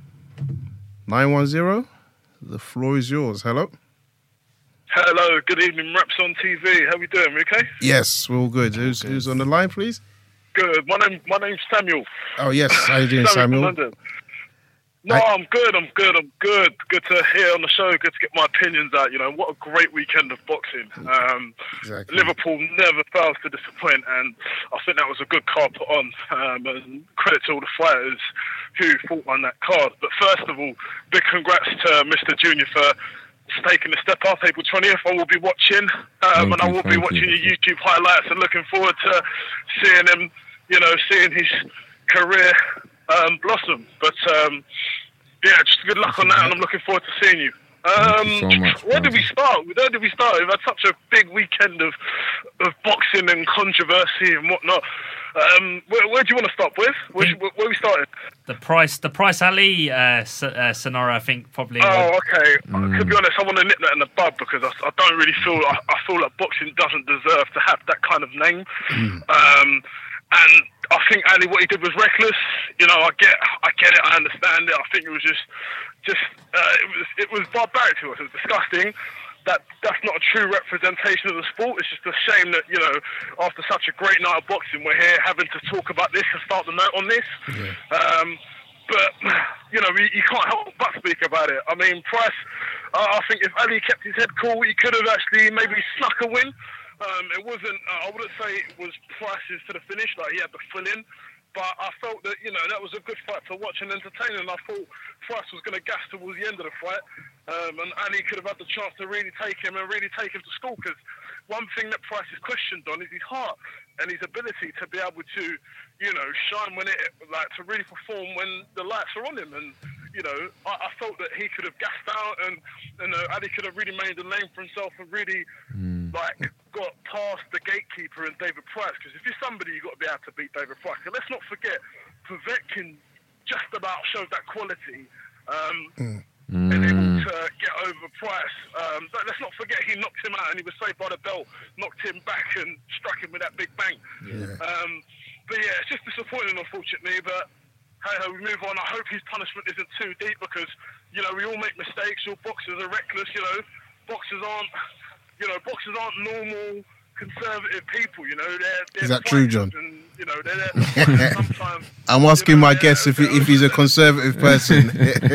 910. The floor is yours. Hello. Hello, good evening, Raps on TV. How we doing? We okay? Yes, we're all good. Who's on the line, please? Good. My name's Samuel. Oh, yes. How you doing, Samuel? No, I'm good. Good to hear on the show. Good to get my opinions out. You know, what a great weekend of boxing. Exactly. Liverpool never fails to disappoint, and I think that was a good card put on. And credit to all the fighters who fought on that card. But first of all, big congrats to Mr. Junior for taking the step up. April 20th, I will be watching, and I will be watching your YouTube highlights and looking forward to seeing him. You know, seeing his career blossom. But yeah, just good luck on that, and I'm looking forward to seeing you. So much, where did we start? We've had such a big weekend of boxing and controversy and whatnot. Where do you want to start with? Where we started? The Price Ali scenario, I think probably. Oh, okay. To be honest, I want to nip that in the bud because I don't really feel. I feel like boxing doesn't deserve to have that kind of name. And I think Ali, what he did was reckless. You know, I get it, I understand it. I think it was just it was barbaric to us. It was disgusting. That's not a true representation of the sport. It's just a shame that, you know, after such a great night of boxing, we're here having to talk about this and start the note on this. Yeah. But, you know, you can't help but speak about it. I mean, Price, I think if Ali kept his head cool, he could have actually maybe snuck a win. It wasn't, I wouldn't say it was Price's to the finish, like he had the fill in. But I felt that, you know, that was a good fight to watch and entertain. And I thought Price was going to gas towards the end of the fight. And Ali could have had the chance to really take him to school. Because one thing that Price is questioned on is his heart and his ability to be able to, you know, shine when to really perform when the lights are on him. And, you know, I felt that he could have gassed out and Ali could have really made a name for himself and really, got past the gatekeeper and David Price. Because if you're somebody, you've got to be able to beat David Price. And let's not forget, Povetkin just about showed that quality. And able to get over Price. Let's not forget he knocked him out and he was saved by the bell, knocked him back and struck him with that big bang. Yeah. But yeah, it's just disappointing, unfortunately. But hey, we move on. I hope his punishment isn't too deep because, you know, we all make mistakes. All boxers are reckless. You know, boxers aren't normal conservative people. You know, they're is that true, John? And, you know, they're sometimes. I'm asking my guest if he's a conservative person.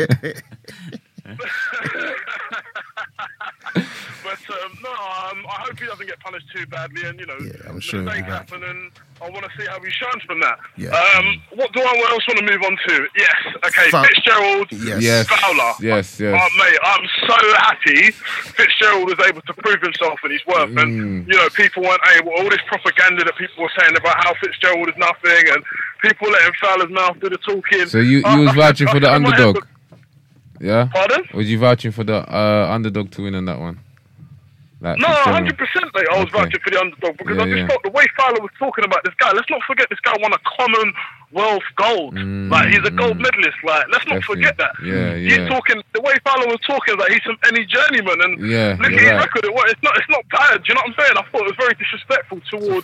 But no, I hope he doesn't get punished too badly, and you know, I'm sure mistakes happen, and I want to see how he shines from that. Yeah. What else want to move on to? Yes, okay, Fitzgerald, Fowler. Yes. Mate, I'm so happy Fitzgerald was able to prove himself and his worth, and you know, people weren't able. All this propaganda that people were saying about how Fitzgerald is nothing, and people letting Fowler's mouth do the talking. So you was vouching for the underdog. Yeah. Pardon? Was you vouching for the underdog to win on that one? No, 100%, mate. I was vouching for the underdog because I just thought the way Fowler was talking about this guy. Let's not forget this guy won a Commonwealth gold. Like he's a gold medalist. Like let's not forget that. He's talking the way Fowler was talking like he's any journeyman. And look at his record. It's not bad. Do you know what I'm saying? I thought it was very disrespectful towards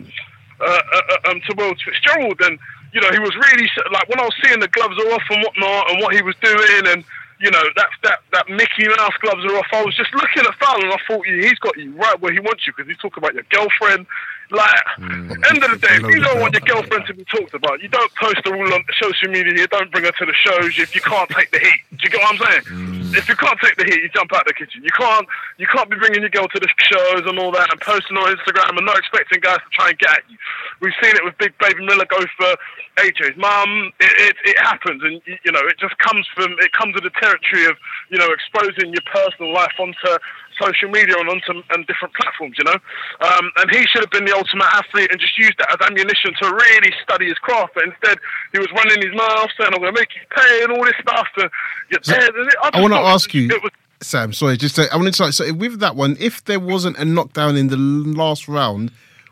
Fitzgerald. And you know he was really like when I was seeing the gloves are off and whatnot and what he was doing and. You know, that Mickey Mouse gloves are off. I was just looking at Fowler and I thought, he's got you right where he wants you because he's talking about your girlfriend. Like, end of the day, if you don't want your girlfriend to be talked about, you don't post her all on social media, you don't bring her to the shows if you can't take the heat. Do you get what I'm saying? If you can't take the heat, you jump out the kitchen. You can't be bringing your girl to the shows and all that and posting on Instagram and not expecting guys to try and get at you. We've seen it with Big Baby Miller go for AJ's mum. It happens, and you know it comes with the territory of you know exposing your personal life onto social media and onto different platforms, you know. And he should have been the ultimate athlete and just used that as ammunition to really study his craft. But instead, he was running his mouth saying, "I'm going to make you pay" and all this stuff. I want to ask you, Sam. Sorry, I want to say, so with that one, if there wasn't a knockdown in the last round,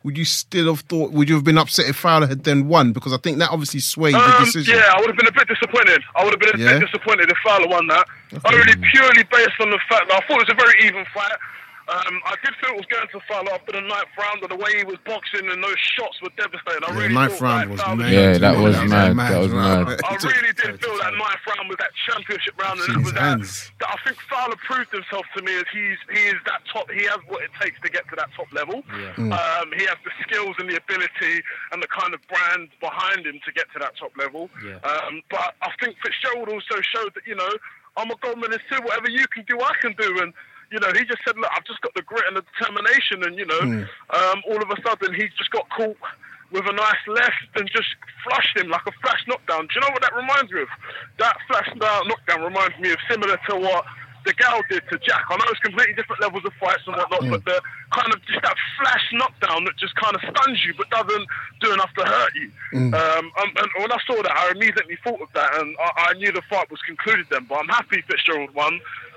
would you still have thought? Would you have been upset if Fowler had then won? Because I think that obviously swayed the decision. Yeah, I would have been a bit disappointed. I would have been a bit disappointed if Fowler won that. Okay. Only purely based on the fact that I thought it was a very even fight. I did feel it was going to Fowler after the 9th round, and the way he was boxing and those shots were devastating. I really 9th round was mad. Yeah, that was mad. That was mad. I really did feel that 9th round was that championship round, and that was that. I think Fowler proved himself to me as he is that top. He has what it takes to get to that top level. Yeah. He has the skills and the ability and the kind of brand behind him to get to that top level. Yeah. But I think Fitzgerald also showed that, you know, I'm a Goldman too. Whatever you can do, I can do. And you know, he just said, look, I've just got the grit and the determination. And, you know, all of a sudden he's just got caught with a nice left and just flushed him like a flash knockdown. Do you know what that reminds me of? That flash knockdown reminds me of similar to what the Gal did to Jack. I know it's completely different levels of fights and whatnot, but the kind of just that flash knockdown that just kind of stuns you but doesn't do enough to hurt you. And when I saw that, I immediately thought of that, and I knew the fight was concluded then. But I'm happy Fitzgerald won.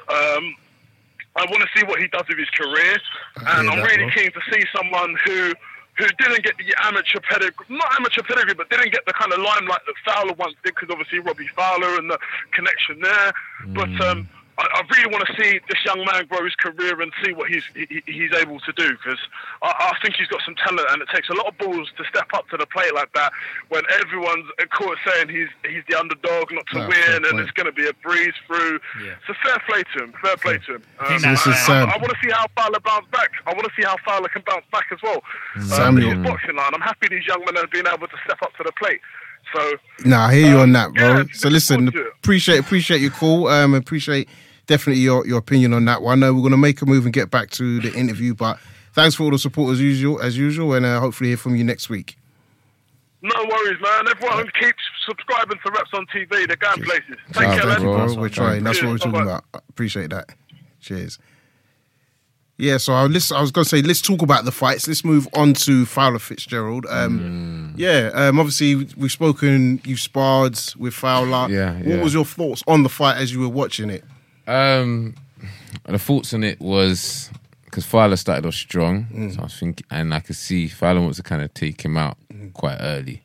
I want to see what he does with his career, and I'm really keen to see someone who didn't get the amateur pedigree, not amateur pedigree, but didn't get the kind of limelight that Fowler once did, because obviously Robbie Fowler and the connection there. But I really want to see this young man grow his career and see what he's able to do, because I think he's got some talent, and it takes a lot of balls to step up to the plate like that when everyone's caught saying he's the underdog, not to win, and it's going to be a breeze through. Yeah. So fair play to him. Fair play to him. I want to see how Fowler bounce back. I want to see how Fowler can bounce back as well. This is boxing line. I'm happy these young men have been able to step up to the plate. So I hear you on that, bro. So listen, appreciate your call. Appreciate definitely your opinion on that one. We're going to make a move and get back to the interview, but thanks for all the support as usual, and hopefully hear from you next week. No worries, man. Everyone keeps subscribing to Reps on TV. They're going places. Take care, man. Bro. We're trying. That's what we're talking about. Appreciate that. Cheers. Yeah, so I was going to say, let's talk about the fights. Let's move on to Fowler Fitzgerald. Obviously, we've spoken, you sparred with Fowler. What was your thoughts on the fight as you were watching it? The thoughts on it was, because Fowler started off strong, so I was thinking, and I could see Fowler wants to kind of take him out quite early.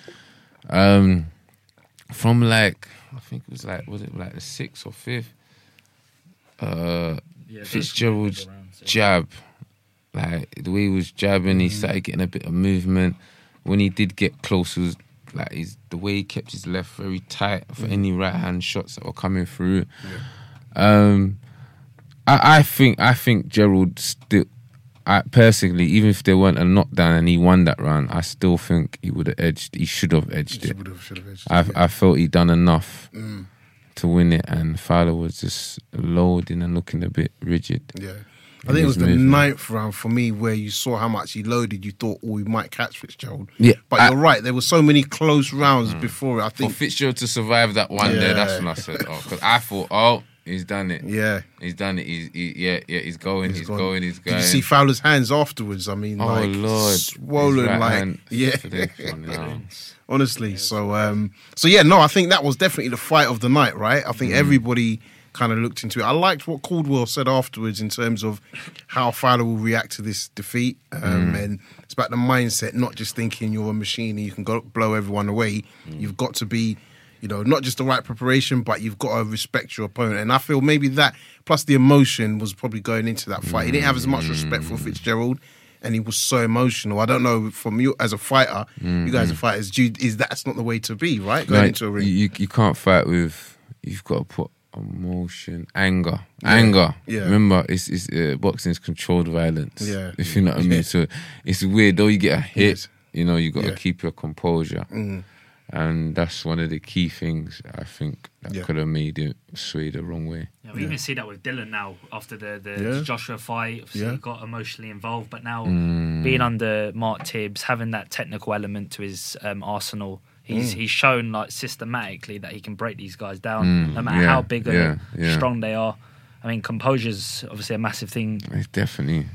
From I think it was was it the 6th or 5th? Fitzgerald's jab, the way he was jabbing, he started getting a bit of movement. When he did get close, it was the way he kept his left very tight for any right hand shots that were coming through. I think Gerald still, personally, even if there weren't a knockdown and he won that round, I still think he would have edged. He should have edged it. I felt he'd done enough to win it, and Fowler was just loading and looking a bit rigid. Yeah. I think it was the 9th round for me where you saw how much he loaded. You thought, we might catch Fitzgerald. Yeah, but you're right. There were so many close rounds before. I think for Fitzgerald to survive that one there, that's when I said, because I thought, he's done it. Yeah, he's done it. He's going. He's going. Did you see Fowler's hands afterwards? I mean, Lord, swollen, honestly. So I think that was definitely the fight of the night, right? I think everybody kind of looked into it. I liked what Caldwell said afterwards in terms of how Fowler will react to this defeat, and it's about the mindset, not just thinking you're a machine and you can blow everyone away. You've got to be, not just the right preparation, but you've got to respect your opponent. And I feel maybe that, plus the emotion, was probably going into that fight. He didn't have as much respect for Fitzgerald, and he was so emotional. I don't know, from you as a fighter, you guys are fighters, that's not the way to be, right? Going into a ring. You can't fight with, you've got to put emotion, anger. Yeah. Remember, it's boxing is controlled violence. Yeah. If you know what I mean. So it's weird, though you get a hit, you got to keep your composure. And that's one of the key things, I think, that could have made it sway the wrong way. Yeah, we even see that with Dylan now after the Joshua fight. Obviously, he got emotionally involved, but now being under Mark Tibbs, having that technical element to his arsenal, he's shown systematically that he can break these guys down, no matter how big or strong they are. I mean, composure's obviously a massive thing. It's definitely.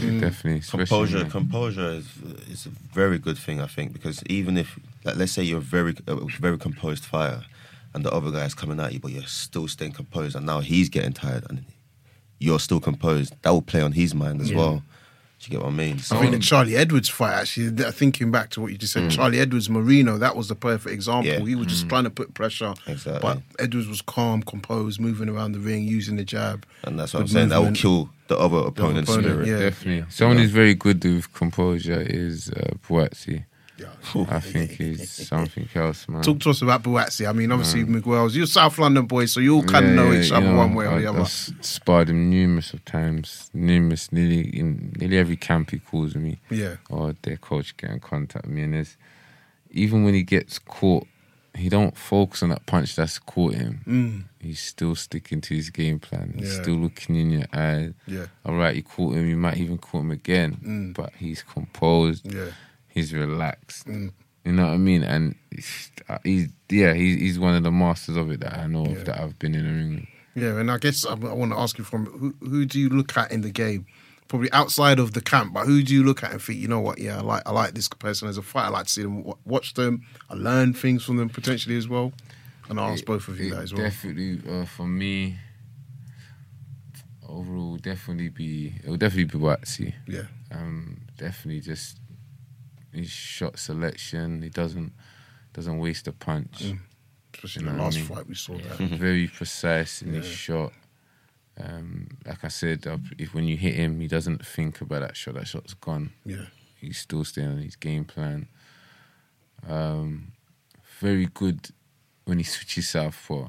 Composure is a very good thing, I think, because even if, let's say you're a very composed fighter, and the other guy's coming at you, but you're still staying composed, and now he's getting tired, and you're still composed, that will play on his mind as well. Do you get what I mean? So, I think the Charlie Edwards fight, actually, thinking back to what you just said, Charlie Edwards, Marino, that was the perfect example. He was just trying to put pressure. Exactly. But Edwards was calm, composed, moving around the ring, using the jab. And that's what I'm saying. That will kill the other opponent's spirit. Yeah. Definitely. Someone who's very good with composure is Buatsi. I think he's something else, man. Talk to us about Buatsi. I mean, obviously, Miguel's, you're South London boys, so you all kind of know each other one way or the other. I've sparred him numerous of times, nearly every camp he calls me. Yeah. Or their coach get in contact with me. And even when he gets caught, he don't focus on that punch that's caught him. He's still sticking to his game plan. He's still looking in your eyes. Yeah. All right, you caught him, you might even caught him again. But he's composed. Yeah. He's relaxed. You know what I mean? And he's one of the masters of it that I know of, that I've been in the ring with. Yeah, and I guess I want to ask you who do you look at in the game? Probably outside of the camp, but who do you look at and think, you know what, I like this person as a fighter. I like to see them, watch them. I learn things from them potentially as well. And I ask both of you that as well. Definitely, for me, overall, it will definitely be Buatsi. Yeah. Definitely just his shot selection. He doesn't waste a punch. Especially in the last fight, we saw that. Very precise in his shot. Like I said, when you hit him, he doesn't think about that shot. That shot's gone. Yeah, he's still staying on his game plan. Very good when he switches southpaw.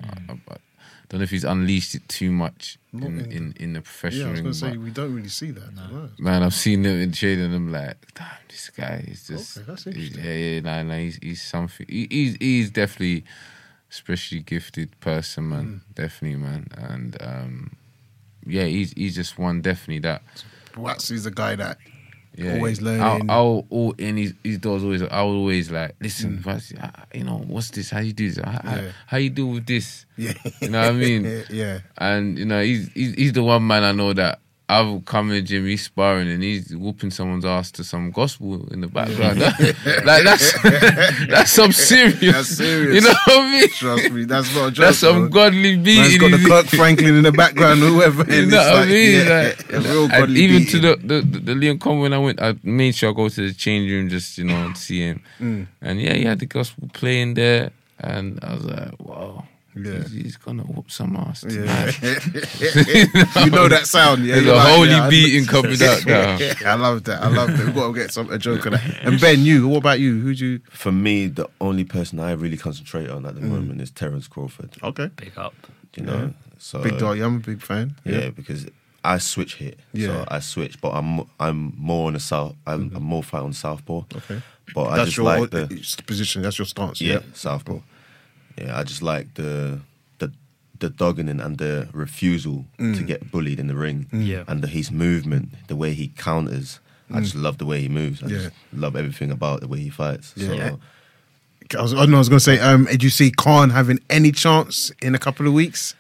I don't know if he's unleashed it too much in the professional ring. I was going to say, we don't really see that. No. Man, I've seen him in training and I'm like, damn, this guy is just... Okay, that's interesting. He's something... He's definitely especially gifted person, man. Definitely, man. And, he's just one, definitely that... Buatsi's the guy that... always learning. His doors always. I will always like listen. What's this? How you do this? How you deal with this? Yeah, you know what I mean. Yeah, and he's the one man I know that I've come in the gym, he's sparring and he's whooping someone's ass to some gospel in the background. Like that's some serious. That's serious. You know what I mean? Trust me, that's not a joke. That's some godly beat. Man's got the Kirk Franklin in the background, whoever. You know what I mean? Real godly even beating. to the Leon Conway when I went, I made sure I go to the change room just to see him. And he had the gospel playing there, and I was like, wow. Yeah. He's gonna whoop some ass tonight. You know that sound, yeah. There's a holy beating coming out now. I love that. We've got to get a joke on that. And Ben, what about you? Who'd you? For me, the only person I really concentrate on at the moment is Terence Crawford. Okay. Big up. You know, so big dog. I'm a big fan. Yeah, because I switch hit. So I switch, but I'm more on the south. I'm more fight on southpaw. Okay. But that's I just your like the position. That's your stance. Yeah, southpaw. Yeah, I just like the dogging and the refusal to get bullied in the ring. Yeah. And his movement, the way he counters. I just love the way he moves. I just love everything about the way he fights. Yeah. So, I was going to say, did you see Khan having any chance in a couple of weeks?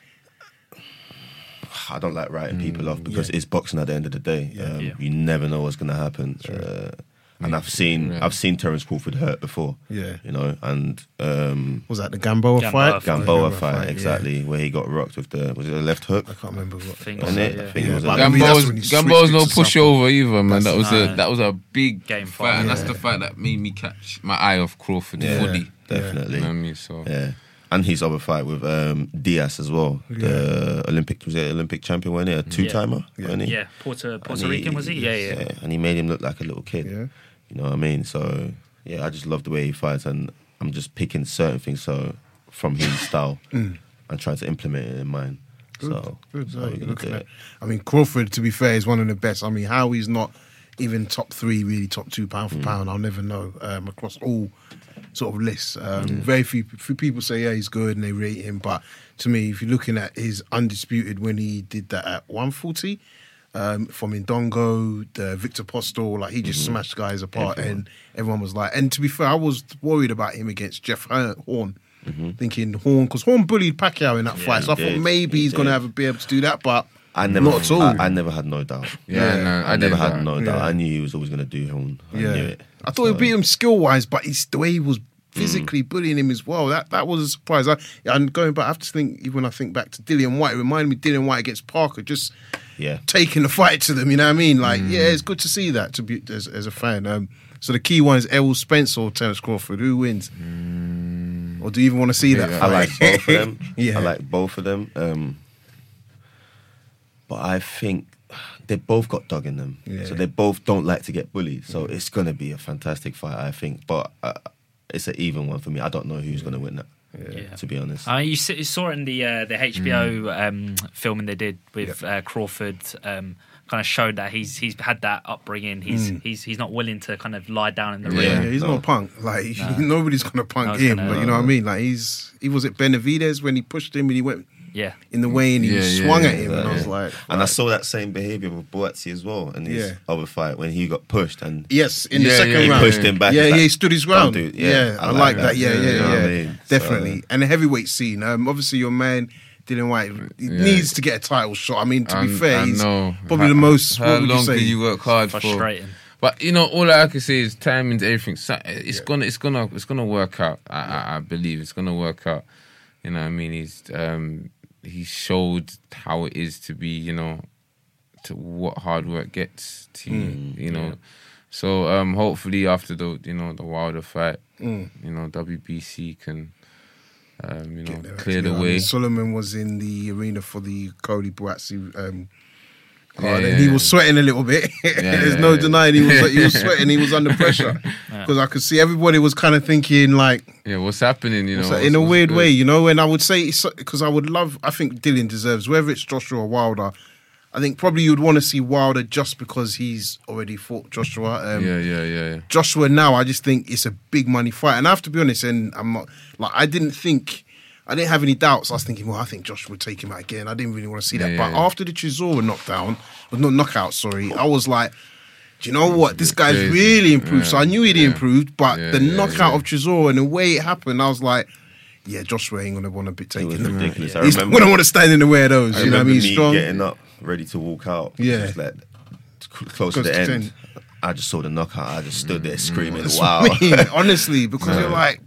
I don't like writing people off because it's boxing at the end of the day. You never know what's going to happen. And I've seen Terence Crawford hurt before. Yeah, you know, and was that the Gamboa fight? Gamboa fight, exactly, where he got rocked with the left hook. I can't remember what. I think it was. Gamboa's no pushover either, man. That was a big game fight, and that's the fight that made me catch my eye off Crawford fully. Definitely. You know what I mean? So and his other fight with Diaz as well, the Olympic champion, wasn't he? A two-timer, wasn't he? Yeah, Puerto Rican, was he? Yeah. And he made him look like a little kid. Yeah. You know what I mean? So, I just love the way he fights, and I'm just picking certain things from his style and trying to implement it in mine. Good. I mean, Crawford, to be fair, is one of the best. I mean, how he's not even top 3, really top 2 pound for pound, I'll never know, across all sort of lists. Very few people say, he's good and they rate him, but to me, if you're looking at his undisputed when he did that at 140, from Indongo, the Victor Postol, like he just smashed guys apart, and everyone was like, and to be fair, I was worried about him against Jeff Horn, thinking Horn, because Horn bullied Pacquiao in that fight, so I thought maybe he's going to be able to do that, but not at all. I never had no doubt. I never had no doubt. I knew he was always going to do Horn. I knew it. I thought he beat him skill-wise, but the way he was physically bullying him as well, that was a surprise. And going back, I have to think, even when I think back to Dillian White, it reminded me of Dillian White against Parker, just taking the fight to them. You know what I mean? Like, it's good to see that to be as a fan. So the key one is Errol Spence or Terence Crawford. Who wins? Or do you even want to see that fight? I like both of them. I like both of them. But I think they both got dog in them. So they both don't like to get bullied. So it's going to be a fantastic fight, I think. But it's an even one for me. I don't know who's going to win that. To be honest, you saw it in the HBO filming they did with Crawford. Kind of showed that he's had that upbringing. He's not willing to kind of lie down in the ring. Yeah, he's not a punk. Like nobody's gonna punk him. But you know what I mean? Like he was at Benavidez when he pushed him and he went in the way and he swung at him, and I was like, and I saw that same behaviour with Boatsi as well in his other fight when he got pushed and in the second round he pushed him back. He stood his ground. I like that. Definitely. So. And the heavyweight scene. Obviously your man Dillian Whyte needs to get a title shot. I mean, to be fair, he's probably the most. How long can you work hard Frustrating. for? But you know, all I can say is timing's everything. So it's gonna work out. I believe it's gonna work out. You know what I mean? He showed how it is to be. You know, to what hard work gets to you. You know. So hopefully after the Wilder fight, WBC can. Clear the way. Solomon was in the arena for the Cody Boatsi card, and he was sweating a little bit. There's no denying he was sweating. He was under pressure because I could see everybody was kind of thinking like, what's happening? In a weird way, And I would say because I think Dillian deserves, whether it's Joshua or Wilder. I think probably you'd want to see Wilder just because he's already fought Joshua. Joshua now, I just think it's a big money fight. And I have to be honest, and I'm not, like, I didn't have any doubts. I was thinking, I think Joshua would take him out again. I didn't really want to see that. But after the Chisora knockout, I was like, do you know what? This guy's really improved. So I knew he'd improved, but the knockout of Chisora and the way it happened, I was like, Joshua ain't going to want to be taken. It was ridiculous. He's going to want to stand in the way of those. I remember me strong. Getting up, ready to walk out. Just like close to the end. 10. I just saw the knockout. I just stood there screaming, wow. Honestly, because you're like...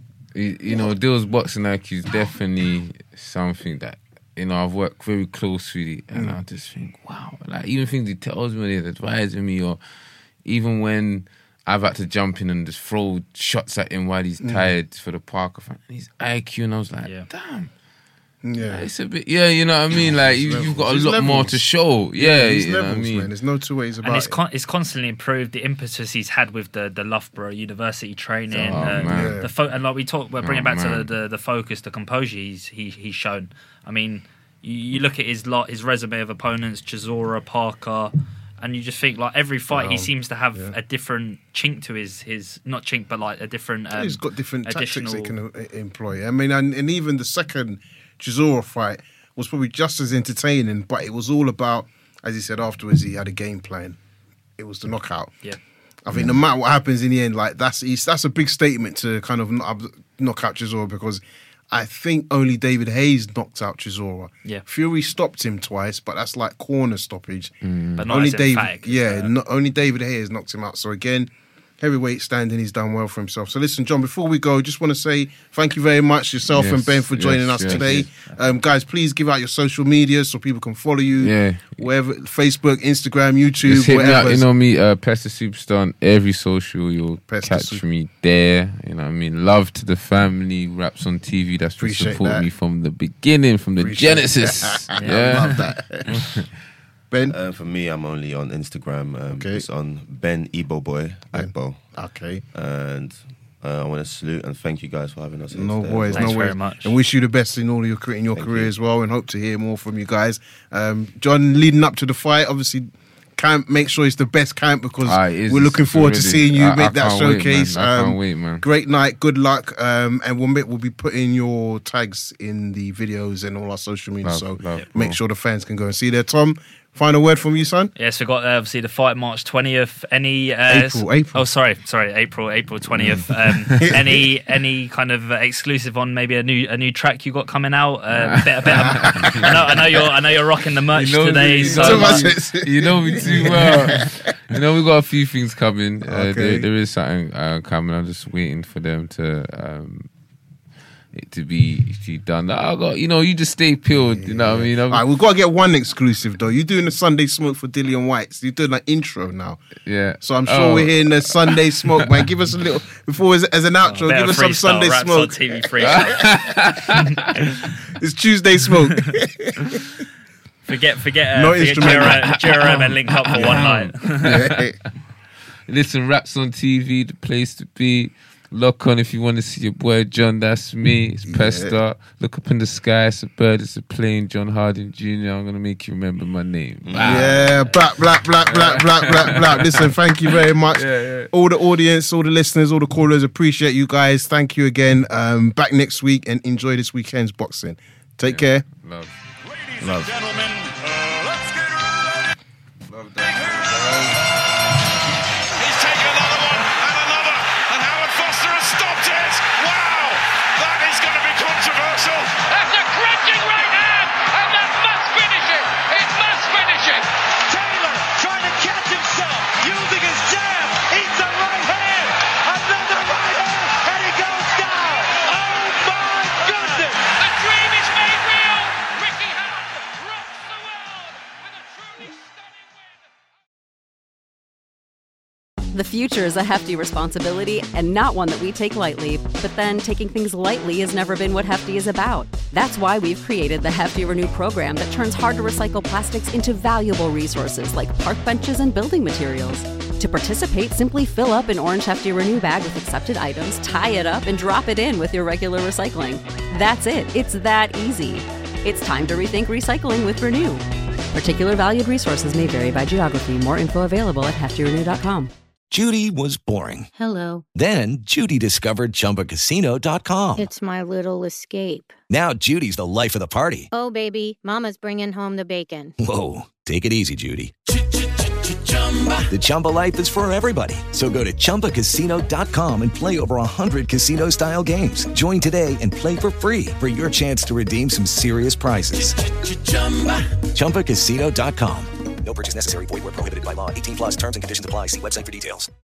Dill's boxing IQ is definitely something that, I've worked very closely and I just think, wow. Like, even things he tells me, he's advising me, or even when... I've had to jump in and just throw shots at him while he's tired for the Parker fight. And his IQ, and I was like, damn. Yeah. It's a bit, you know what I mean? Like, you've got a lot more to show. There's levels, man. There's no two ways about it. And it's constantly improved. The impetus he's had with the Loughborough University training. And like we're bringing back to the focus, the composure he's shown. I mean, you look at his resume of opponents, Chisora, Parker... And you just think, like, every fight he seems to have a different chink to his not chink, but like a different. He's got different tactics he can employ. I mean, and even the second Chisora fight was probably just as entertaining, but it was all about, as he said afterwards, he had a game plan. It was the knockout. Yeah, I think no matter what happens in the end, like that's a big statement to kind of knock out Chisora, because I think only David Hayes knocked out Chisora. Yeah. Fury stopped him twice, but that's like corner stoppage. But not as emphatic. Only David Hayes knocked him out. So again, heavyweight standing, he's done well for himself. So listen, John, before we go, just want to say thank you very much, yourself and Ben, for joining us today. Guys, please give out your social media so people can follow you. Wherever, Facebook, Instagram, YouTube, just hit whatever. Me out, me, Pester Superstar on every social. You'll catch me there. You know what I mean? Love to the family. Raps on TV. That's to support me from the beginning, from the genesis. I love that. Ben? For me, I'm only on Instagram. It's on Ben Ebo Boy Agbo. Okay. And I want to salute and thank you guys for having us. No worries. Thanks very much. And wish you the best in all your career as well, and hope to hear more from you guys. John, leading up to the fight, obviously, camp, make sure it's the best camp, because we're looking forward to seeing you make that showcase. I can't wait, man. Great night, good luck, and we'll be putting your tags in the videos and all our social media, make sure the fans can go and see there. Tom, final word from you, son? Yes, we've got obviously the fight March 20th. April. Oh, sorry, April 20th. Any kind of exclusive on maybe a new track you got coming out? I know you're rocking the merch today. You know me too well. We got a few things coming. There is something coming. I'm just waiting for them to it to be done. You just stay peeled. You know what I mean? All right, we've got to get one exclusive though. You're doing the Sunday Smoke for Dillian Whites. You're doing an intro now. Yeah. So I'm sure we're hearing the Sunday Smoke, man. Give us a little before as an outro. Give us some Sunday Smoke. TV It's Tuesday Smoke. Forget Jerome and link up for one night. Listen, Raps on TV, the place to be. Lock on if you want to see your boy John. That's me. It's Pesta. Look up in the sky. It's a bird. It's a plane. John Harding Jr. I'm gonna make you remember my name. Yeah, black. Listen, thank you very much. All the audience, all the listeners, all the callers. Appreciate you guys. Thank you again. Back next week and enjoy this weekend's boxing. Take care. Love. Ladies and gentlemen, let's get ready. Love that. He's taken another one and another, and Howard Foster has stopped it. Wow, that is going to be controversial. That's a crunching right hand, and that must finish it. It must finish it. Taylor trying to catch himself, using his jab, eats a right hand, another right hand, and he goes down. Oh my goodness! The dream is made real. Ricky Hatton rocks the world with a truly stunning win. The future is a hefty responsibility and not one that we take lightly, but then taking things lightly has never been what Hefty is about. That's why we've created the Hefty Renew program that turns hard-to-recycle plastics into valuable resources like park benches and building materials. To participate, simply fill up an orange Hefty Renew bag with accepted items, tie it up, and drop it in with your regular recycling. That's it. It's that easy. It's time to rethink recycling with Renew. Particular valued resources may vary by geography. More info available at heftyrenew.com. Judy was boring. Hello. Then Judy discovered ChumbaCasino.com. It's my little escape. Now Judy's the life of the party. Oh, baby, mama's bringing home the bacon. Whoa, take it easy, Judy. The Chumba life is for everybody. So go to ChumbaCasino.com and play over 100 casino-style games. Join today and play for free for your chance to redeem some serious prizes. ChumbaCasino.com. No purchase necessary. Void where prohibited by law. 18+ terms and conditions apply. See website for details.